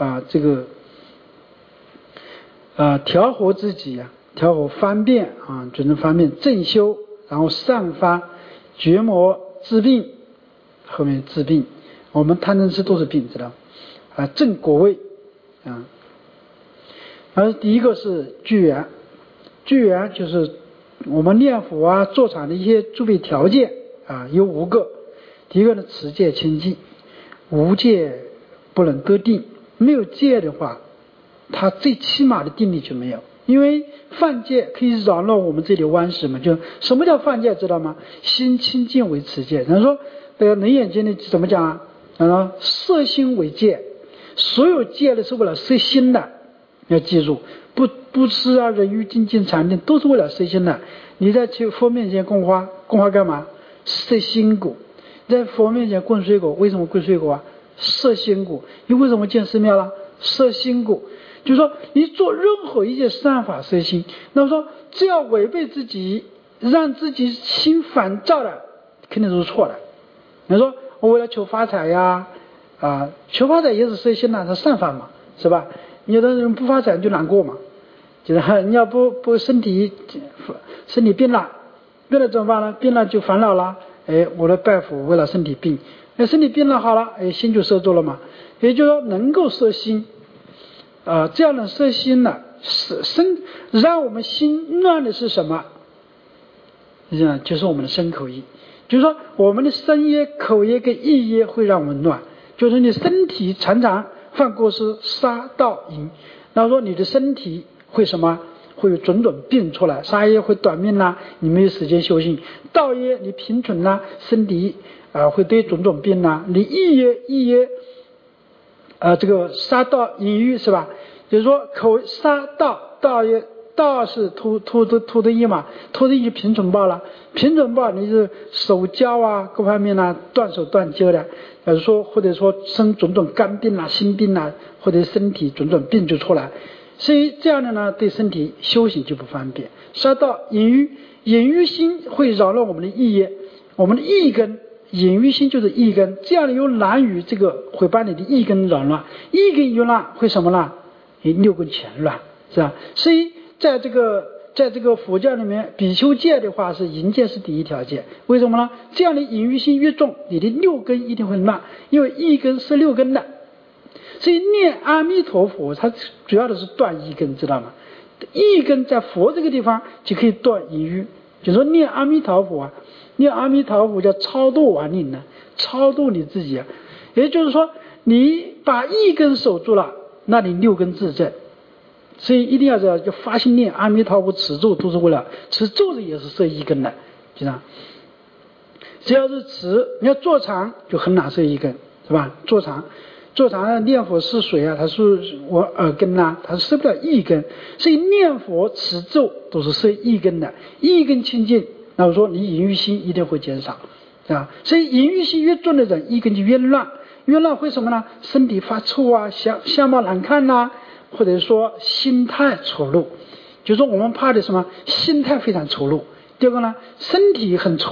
调和自己啊，调和方便啊，只能方便正修，然后散发觉摩治病，后面治病，我们贪嗔痴都是病，知道啊？正果位啊。而第一个是具缘，具缘就是我们念佛啊坐禅的一些具备条件啊，有5个。第一个呢，持戒清净，无戒不能得定，没有戒的话，他最起码的定力就没有。因为犯戒可以扰乱我们这里弯识嘛，就什么叫犯戒知道吗？心清净为持戒。他说楞严经里怎么讲啊？他说摄心为戒，所有戒的是为了摄心的，要记住，不吃啊、人欲、精进、禅定都是为了摄心的。你在去佛面前供花，供花干嘛？摄心果。在佛面前供水果，为什么供水果啊？摄心果。你为什么建寺庙了？摄心果。就是说你做任何一件善法摄心，那么说只要违背自己，让自己心烦躁的，肯定都是错的。你说我为了求发财呀，求发财也是摄心的，是善法嘛，是吧？有的人不发财就难过嘛，就是你要不身体病了怎么办呢？病了就烦恼了，我来拜佛为了身体病，身体病了好了，心就摄住了嘛。也就是说能够摄心，这样的摄心呢，让我们心乱的是什么？就是我们的身口意，就是说我们的身业、口业跟意业会让我们乱，就是你身体常常犯过失、杀盗淫，那说你的身体会什么？会有种种病出来，杀业会短命啦，你没有时间修行；盗业你贫蠢啦，身体会得种种病啦。你意业这个杀盗淫欲是吧？就是说杀盗业，盗是偷的业嘛，偷的业贫蠢报了，贫蠢报你是手脚啊各方面啊断手断脚的，或者说生种种肝病啊、心病啊，或者身体种种病就出来。所以这样的呢，对身体修行就不方便。杀盗淫欲心会扰乱我们的意业，我们的意根，淫欲心就是意根，这样的有难于这个会把你的意根扰乱，意根一乱会什么呢？6根全乱，是吧？所以在这个佛教里面，比丘戒的话是淫戒是第一条戒，为什么呢？这样的淫欲心越重，你的6根一定会乱，因为意根是6根的。所以念阿弥陀佛，它主要的是断意根，知道吗？意根在佛这个地方就可以断淫欲，就是说念阿弥陀佛啊，念阿弥陀佛叫超度亡灵呢，超度你自己啊。也就是说，你把意根守住了，那你6根自证。所以一定要知道，就发心念阿弥陀佛持咒都是为了持咒的，也是摄意根的，就这样。只要是持，你要坐禅就很难摄意根，是吧？坐禅念佛是水啊，它是我耳根啊，它是摄不了意根，所以念佛持咒都是摄意根的，意根清净，那我说你淫欲心一定会减少，啊，所以淫欲心越重的人，意根就越乱会什么呢？身体发臭啊，相貌难看呐，或者说心态丑陋，就是说我们怕的什么？心态非常丑陋。第二个呢，身体很丑，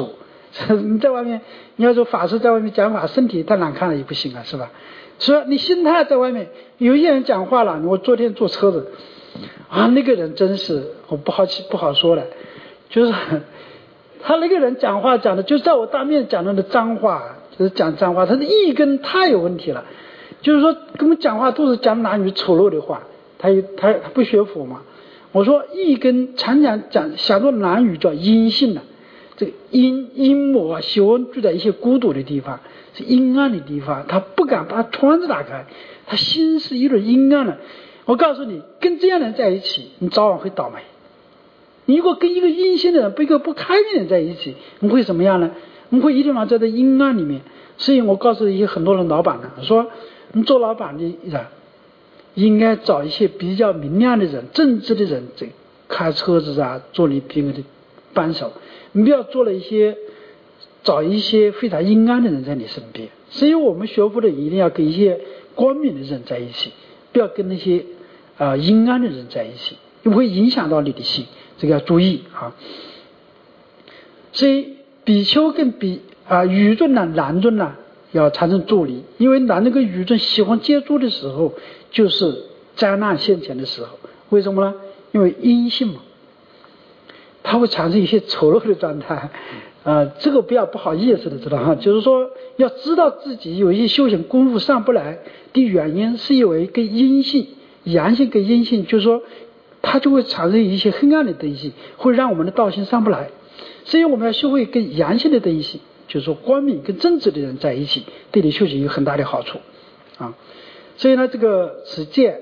你在外面，你要说法师在外面讲法，身体太难看了也不行啊，是吧？所以你心态在外面，有些人讲话了，我昨天坐车子啊，那个人真是我不好说了，就是他那个人讲话讲的就在我当面讲的脏话，就是讲脏话，他的意根太有问题了，就是说根本讲话都是讲男女丑陋的话，他不学佛嘛。我说意根常讲想做男女叫阴性的，这个阴魔啊修恩住在一些孤独的地方，是阴暗的地方，他不敢把窗子打开，他心是有点阴暗的。我告诉你，跟这样的人在一起，你早晚会倒霉。你如果跟一个阴性的人，一个不开明的人在一起，你会怎么样呢？你会一定要在这阴暗里面。所以我告诉一些很多的老板呢，说你做老板的人应该找一些比较明亮的人、正直的人，这开车子啊，做你别人的帮手。你不要找一些非常阴暗的人在你身边。所以我们学佛的一定要跟一些光明的人在一起，不要跟那些阴暗的人在一起，因为会影响到你的心，这个要注意啊。所以比丘跟愚尊呢、男尊呢要产生助力，因为男尊跟愚尊喜欢接触的时候，就是灾难现前的时候。为什么呢？因为阴性嘛，它会产生一些丑陋的状态。这个不好意思的知道哈，就是说要知道自己有一些修行功夫上不来的原因，是因为跟阴性、阳性跟阴性，就是说它就会产生一些黑暗的东西，会让我们的道心上不来。所以我们要学会跟阳性的东西，就是说光明跟正直的人在一起，对你修行有很大的好处啊。所以呢，这个持戒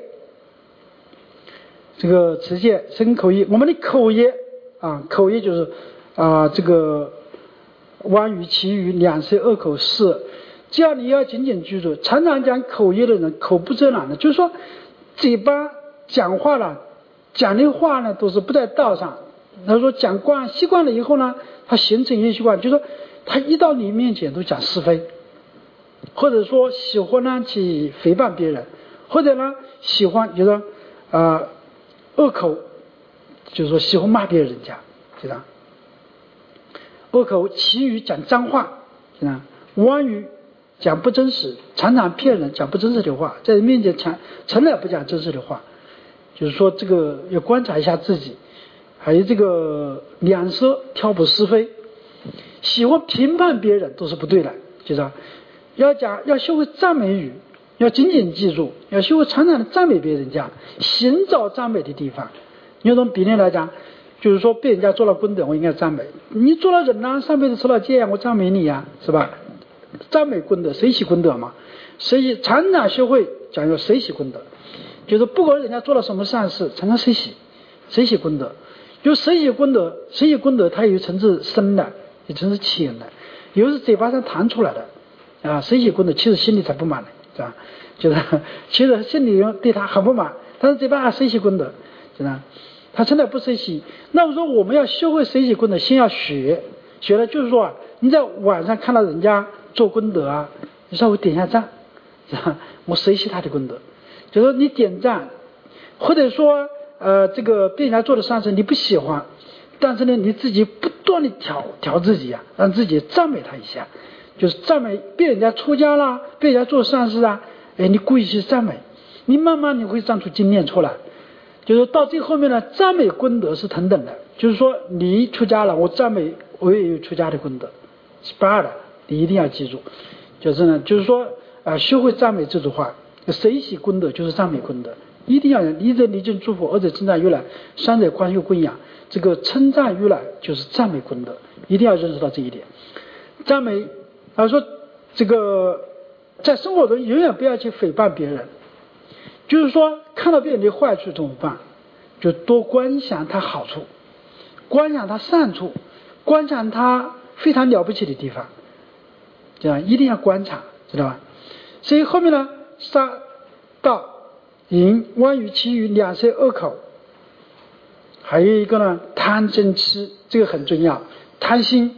身口业，我们的口业口业就是这个弯语、绮语、两舌、恶口、四，这样你要紧紧记住。常常讲口业的人，口不遮拦的，就是说嘴巴讲话了，讲的话呢都是不在道上。他说讲习惯了以后呢，他形成一些习惯，就是说他一到你面前都讲是非，或者说喜欢呢去诽谤别人，或者呢喜欢就是说恶口，就是说喜欢骂别人家，知道？恶口、绮语讲脏话，知道？妄语讲不真实，常常骗人，讲不真实的话，在人面前从来不讲真实的话，就是说这个要观察一下自己。还有这个两舌挑拨是非，喜欢评判别人都是不对的，就是要学会赞美语，要紧紧记住，要学会常常的赞美别人家，寻找赞美的地方。用这种比例来讲，就是说被人家做了功德，我应该赞美你做了忍啊，上辈子受了戒，我赞美你呀，是吧？赞美功德，随喜功德嘛。所以常常学会讲究随喜功德，就是不管人家做了什么善事，常常随喜功德。就随喜功德它有层次深的，有层次浅的，有的是嘴巴上弹出来的随喜功德其实心里才不满的，是吧？就是其实心里对他很不满，但是嘴巴还随喜功德，是吧？他真的不随喜。那么说我们要学会随喜功德，先要学了，就是说你在网上看到人家做功德你稍微点一下赞，是吧？我随喜他的功德，就是说你点赞，或者说这个被人家做的善事你不喜欢，但是呢你自己不断的调自己让自己赞美他一下，就是赞美被人家出家啦，被人家做善事你故意去赞美，你慢慢你会长出经验出来，就是到最后面呢，赞美功德是同等的，就是说你出家了，我赞美我也有出家的功德，是不二的，你一定要记住，就是呢，就是说学会赞美这句话，随喜功德就是赞美功德。一定要一者礼敬诸佛，二者称赞如来，三者观修供养。这个称赞如来就是赞美功德，一定要认识到这一点。赞美说这个在生活中永远不要去诽谤别人，就是说看到别人的坏处怎么办？就多观想他好处，观想他善处，观想他非常了不起的地方，这样一定要观察，知道吧？所以后面呢，杀盗淫妄语绮语两舌恶口，还有一个呢贪嗔痴，这个很重要。贪心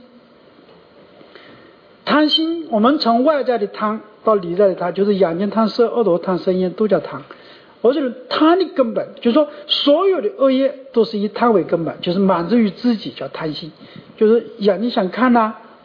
我们从外在的贪到里在的贪，就是眼睛贪色、耳朵贪声音都叫贪。我这种贪的根本就是说所有的恶业都是以贪为根本，就是满足于自己叫贪心，就是眼睛想看或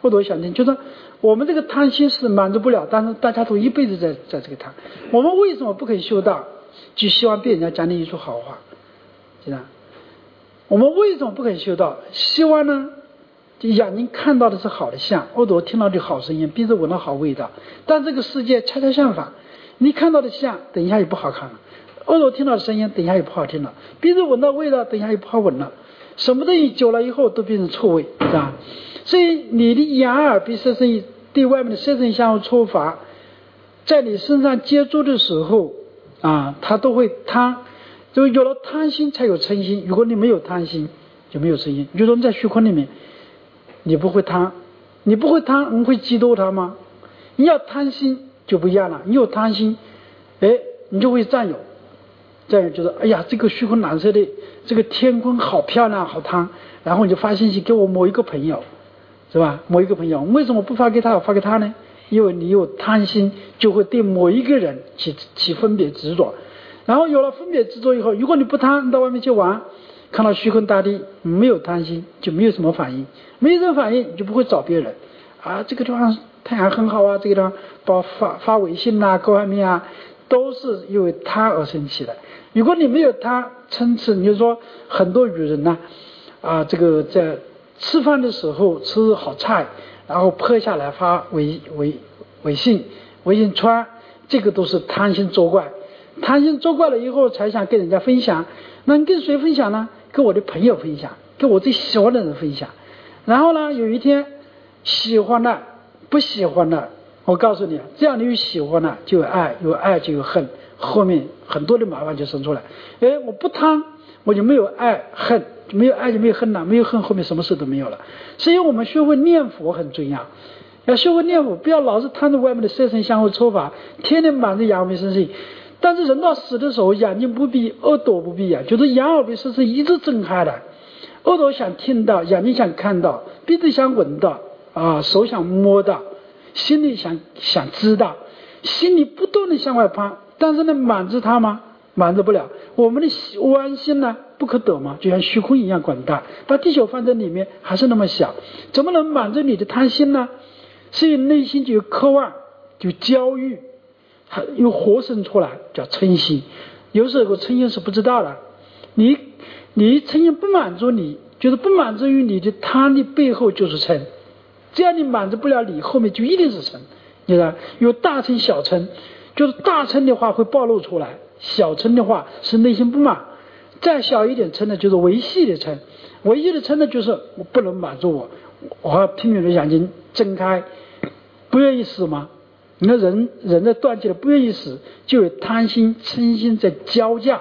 恶斗想听，就是我们这个贪心是满足不了，但是大家都一辈子在这个贪。我们为什么不可以修道？就希望别人家讲你一句好话，知道？我们为什么不可以修道？希望呢，就眼睛看到的是好的相，耳朵听到的好声音，鼻子闻到好味道。但这个世界恰恰相反，你看到的相，等一下也不好看了；耳朵听到的声音，等一下也不好听了；鼻子闻到味道，等一下也不好闻了。什么东西久了以后都变成臭味，是吧？所以你的眼耳鼻舌身意对外面的色声香味触法，在你身上接触的时候它都会贪，就有了贪心才有嗔心。如果你没有贪心，就没有嗔心。就说你在虚空里面，你不会贪，你不会贪，我们会嫉妒它吗？你要贪心就不一样了，你有贪心，你就会占有，觉得哎呀，这个虚空蓝色的这个天空好漂亮，好贪，然后你就发信息给我某一个朋友，是吧？某一个朋友，为什么不发给他，我发给他呢？因为你有贪心，就会对某一个人起分别执着，然后有了分别执着以后，如果你不贪，到外面去玩，看到虚空大地没有贪心，就没有什么反应，没有这种反应，你就不会找别人这个地方太阳很好这个地方包发微信各方面都是因为贪而生起的。如果你没有贪嗔痴，你就说很多女人这个在吃饭的时候吃好菜，然后拍下来发微信传，这个都是贪心作怪。贪心作怪了以后才想跟人家分享，那你跟谁分享呢？跟我的朋友分享，跟我最喜欢的人分享。然后呢，有一天喜欢了不喜欢了，我告诉你，这样你有喜欢了就有爱，有爱就有恨，后面很多的麻烦就生出来。我不贪，我就没有爱恨，没有爱就没有恨了，没有恨后面什么事都没有了。所以我们学会念佛很重要，要学会念佛，不要老是贪着外面的色声香味触法，天天满着眼耳鼻舌身意。但是人到死的时候，眼睛不闭，耳朵不闭就是眼耳鼻舌身意一直睁开的，耳朵想听到，眼睛想看到，鼻子想闻到手想摸到，心里想知道，心里不断的向外攀，但是呢，满足它吗？满足不了。我们的弯心呢，不可得嘛，就像虚空一样广大，把地球放在里面还是那么小，怎么能满足你的贪心呢？所以内心就有渴望，就焦欲，又活生出来叫嗔心。有时候嗔心是不知道的，你嗔心不满足你，就是不满足于你的贪的背后就是嗔，这样你满足不了你，后面就一定是嗔。你知道有大嗔小嗔，就是大嗔的话会暴露出来，小嗔的话是内心不满，再小一点嗔呢就是维系的嗔，维系的嗔呢就是我不能满足我要拼命的眼睛睁开，不愿意死吗？你看人在断气了不愿意死，就有贪心嗔心在交价，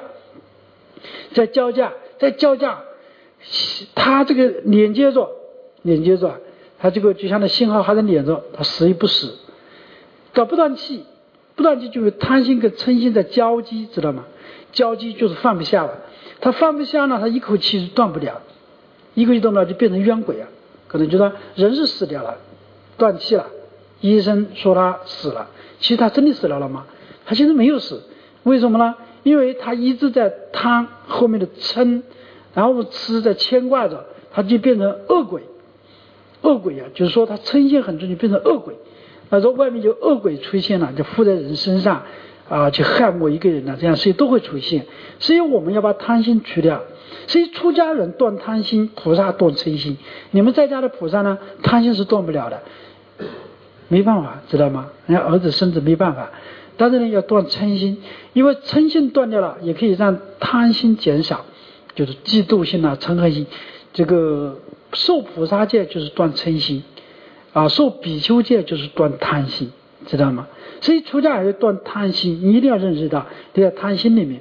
他这个连接着，他这个就像那信号还在连着，他死也不死，搞不断气就是贪心跟嗔心在交击，知道吗？交击就是放不下了，他放不下呢，他一口气是断不了，一口气断不了就变成冤鬼可能觉得人是死掉了，断气了，医生说他死了，其实他真的死了吗？他其实没有死，为什么呢？因为他一直在贪后面的嗔，然后痴在牵挂着，他就变成恶鬼就是说他嗔心很重，就变成恶鬼。那说外面有恶鬼出现了，就附在人身上去害某一个人这样事情都会出现。所以我们要把贪心除掉。所以出家人断贪心，菩萨断嗔心。你们在家的菩萨呢，贪心是断不了的，没办法，知道吗？人家儿子孙子没办法，但是呢要断嗔心，因为嗔心断掉了，也可以让贪心减少，就是嫉妒心嗔恨心。这个受菩萨戒就是断嗔心受比丘戒就是断贪心，知道吗？所以出家人要断贪心，你一定要认识到你在贪心里面，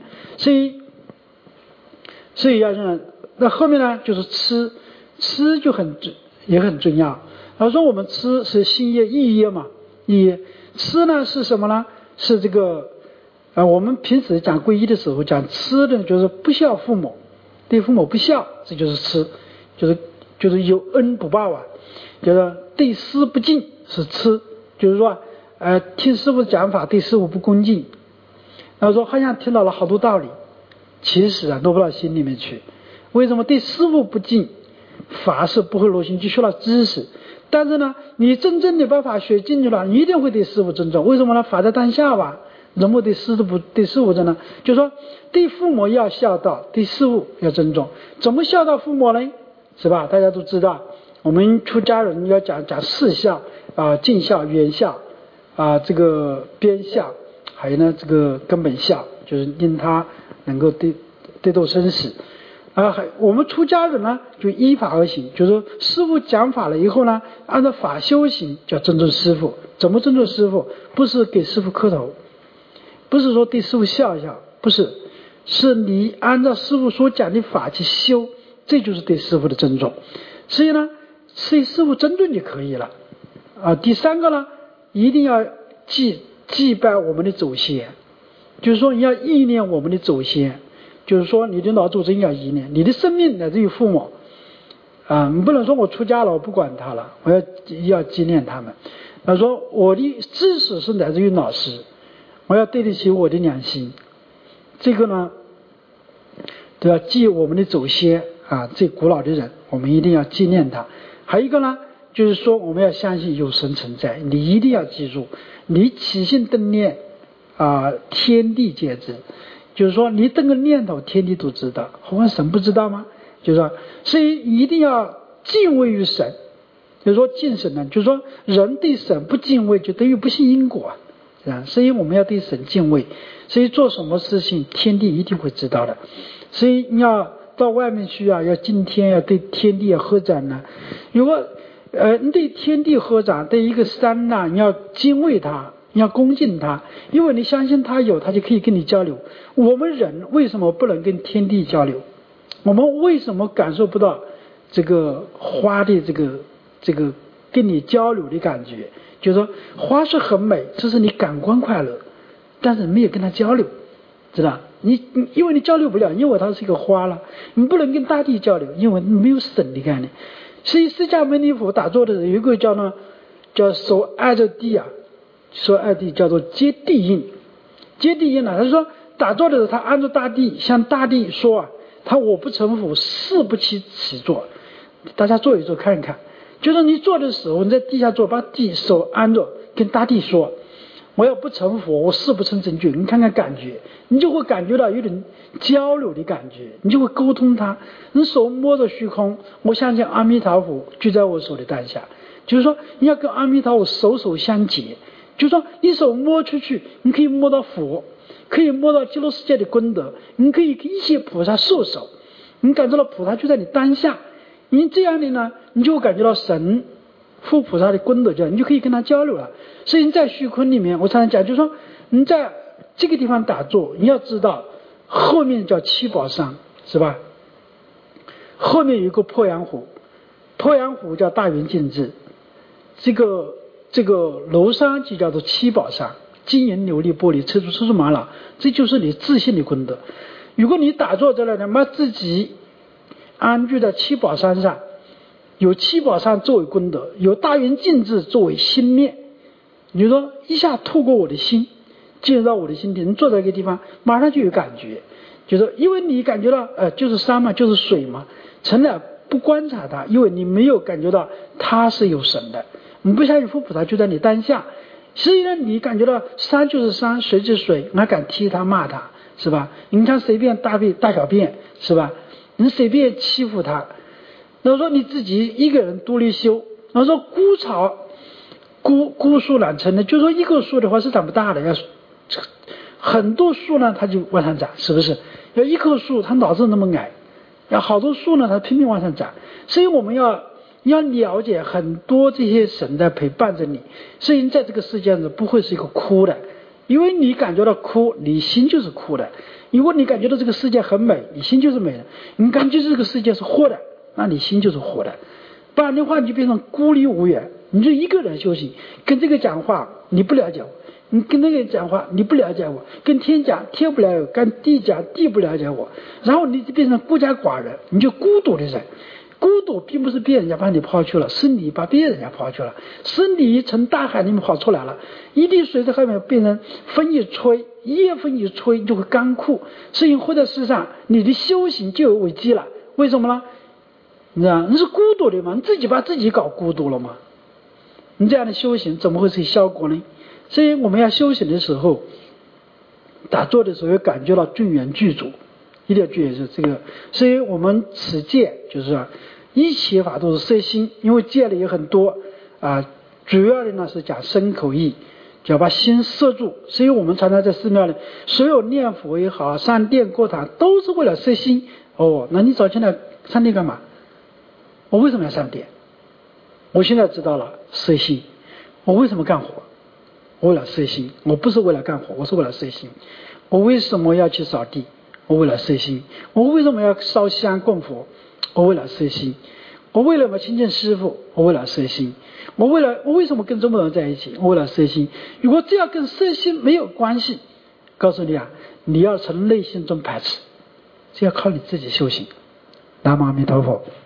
所以要认。那后面呢就是吃就也很重要。然后说我们吃是心业意业嘛，意业吃呢是什么呢？是这个我们平时讲皈依的时候讲吃的就是不孝父母，对父母不孝，这就是吃，就是有恩不报就是对师不敬是吃，就是说听师傅讲法对师傅不恭敬，然后说好像听到了好多道理，其实落不到心里面去。为什么对师傅不敬？法是不会落心，就学了知识， 但是呢，你真正的把法学进去了，你一定会对师父尊重。为什么呢？法在当下吧，人不对师父对师父尊重，就是说对父母要孝道，对师父要尊重。怎么孝道父母呢？是吧？大家都知道，我们出家人要讲四孝尽孝、远孝这个边孝，还有呢这个根本孝，就是令他能够对度生死。我们出家人呢，就依法而行，就是说师父讲法了以后呢，按照法修行，叫尊重师父。怎么尊重师父？不是给师父磕头，不是说对师父笑一笑，不是，是你按照师父所讲的法去修，这就是对师父的尊重。所以呢，对师父尊重就可以了。第三个呢，一定要祭拜我们的祖先，就是说你要意念我们的祖先。就是说你的老祖宗要意念，你的生命乃至于父母你不能说我出家了我不管他了，我要纪念他们。说我的知识是乃至于老师，我要对得起我的良心。这个呢都要记我们的祖先最古老的人，我们一定要纪念他。还有一个呢，就是说我们要相信有神存在，你一定要记住，你起心动念天地皆知。就是说你动个念头天地都知道，何况神不知道吗？就是说所以一定要敬畏于神。就是说敬神呢，就是说人对神不敬畏就等于不信因果所以我们要对神敬畏，所以做什么事情天地一定会知道的。所以你要到外面去要敬天，要对天地要合掌呢。如果你对天地合掌，对一个山你要敬畏它，你要恭敬它，因为你相信它有，它就可以跟你交流。我们人为什么不能跟天地交流？我们为什么感受不到这个花的这个跟你交流的感觉？就是说花是很美，这是你感官快乐，但是没有跟它交流，知道？因为你交流不了，因为它是一个花了，你不能跟大地交流，因为你没有神的概念。所以释迦牟尼佛打坐的时候有一个叫手按着地说按地叫做接地印。接地印呢，他说打坐的时候他按着大地，向大地说他我不成佛誓不起坐。大家坐一坐看一看，就是你坐的时候你在地下坐，把手按着跟大地说我要不成佛我誓不成正觉。你看看感觉，你就会感觉到有点交流的感觉，你就会沟通它。你手摸着虚空，我相信阿弥陀佛就在我手的当下。就是说你要跟阿弥陀佛手相结，就是说你手摸出去，你可以摸到佛，可以摸到极乐世界的功德，你可以跟一些菩萨受手，你感觉到菩萨就在你当下。你这样的呢，你就会感觉到神护菩萨的功德，你就可以跟他交流了。所以你在虚空里面，我常常讲，就是说你在这个地方打坐，你要知道后面叫七宝山，是吧？后面有一个鄱阳湖，鄱阳湖叫大圆净智，这个楼山就叫做七宝山，金银琉璃玻璃车珠玛瑙，这就是你自信的功德。如果你打坐在那里，把自己安居在七宝山上，有七宝山作为功德，有大圆净智作为心念，你就说一下透过我的心进入到我的心底，你坐在一个地方马上就有感觉，就是因为你感觉到就是山嘛，就是水嘛，从来不观察它，因为你没有感觉到它是有神的，你不相信佛菩萨就在你当下。所以呢，你感觉到山就是山，水就是水，你还敢踢他骂他，是吧？你看随便大小便，是吧？你随便欺负他。那说你自己一个人独立修，那说孤草孤树懒成的，就说一个树的话是长不大的，要很多树呢它就往上长，是不是？要一棵树它脑子那么矮，要好多树呢它拼命往上长。所以我们要了解很多这些神在陪伴着你，所以你在这个世界上不会是一个枯的，因为你感觉到枯，你心就是枯的。如果你感觉到这个世界很美，你心就是美的；你感觉这个世界是活的，那你心就是活的。不然的话，你就变成孤立无援，你就一个人修行，跟这个讲话你不了解我，你跟那个讲话你不了解我，跟天讲天不了解我，跟地讲地不了解我，然后你就变成孤家寡人，你就孤独的人。孤独并不是别人家把你抛去了，是你把别人家抛去了，是你从大海里面跑出来了。一滴水在后面变成风一吹，夜风一吹就会干枯。所以活在世上，你的修行就有危机了。为什么呢？你知道你是孤独的吗？你自己把自己搞孤独了吗？ 你这样的修行怎么会是效果呢？所以我们要修行的时候，打坐的时候要感觉到众缘具足，一定要注意是这个。所以我们持戒就是说一切法都是摄心，因为戒里有很多主要的呢是讲身口意，就要把心摄住。所以我们常常在寺庙里，所有念佛也好，上殿过堂都是为了摄心。那你早进来上殿干嘛？我为什么要上殿？我现在知道了，摄心。我为什么干活？我为了摄心。我不是为了干活，我是为了摄心。我为什么要去扫地？我为了摄心。我为什么要烧香供佛？我为了摄心。我为了亲近师父，我为了摄心。我为什么跟这么多人在一起？我为了摄心。如果这样跟摄心没有关系，告诉你你要从内心中排斥，这要靠你自己修行。南无阿弥陀佛。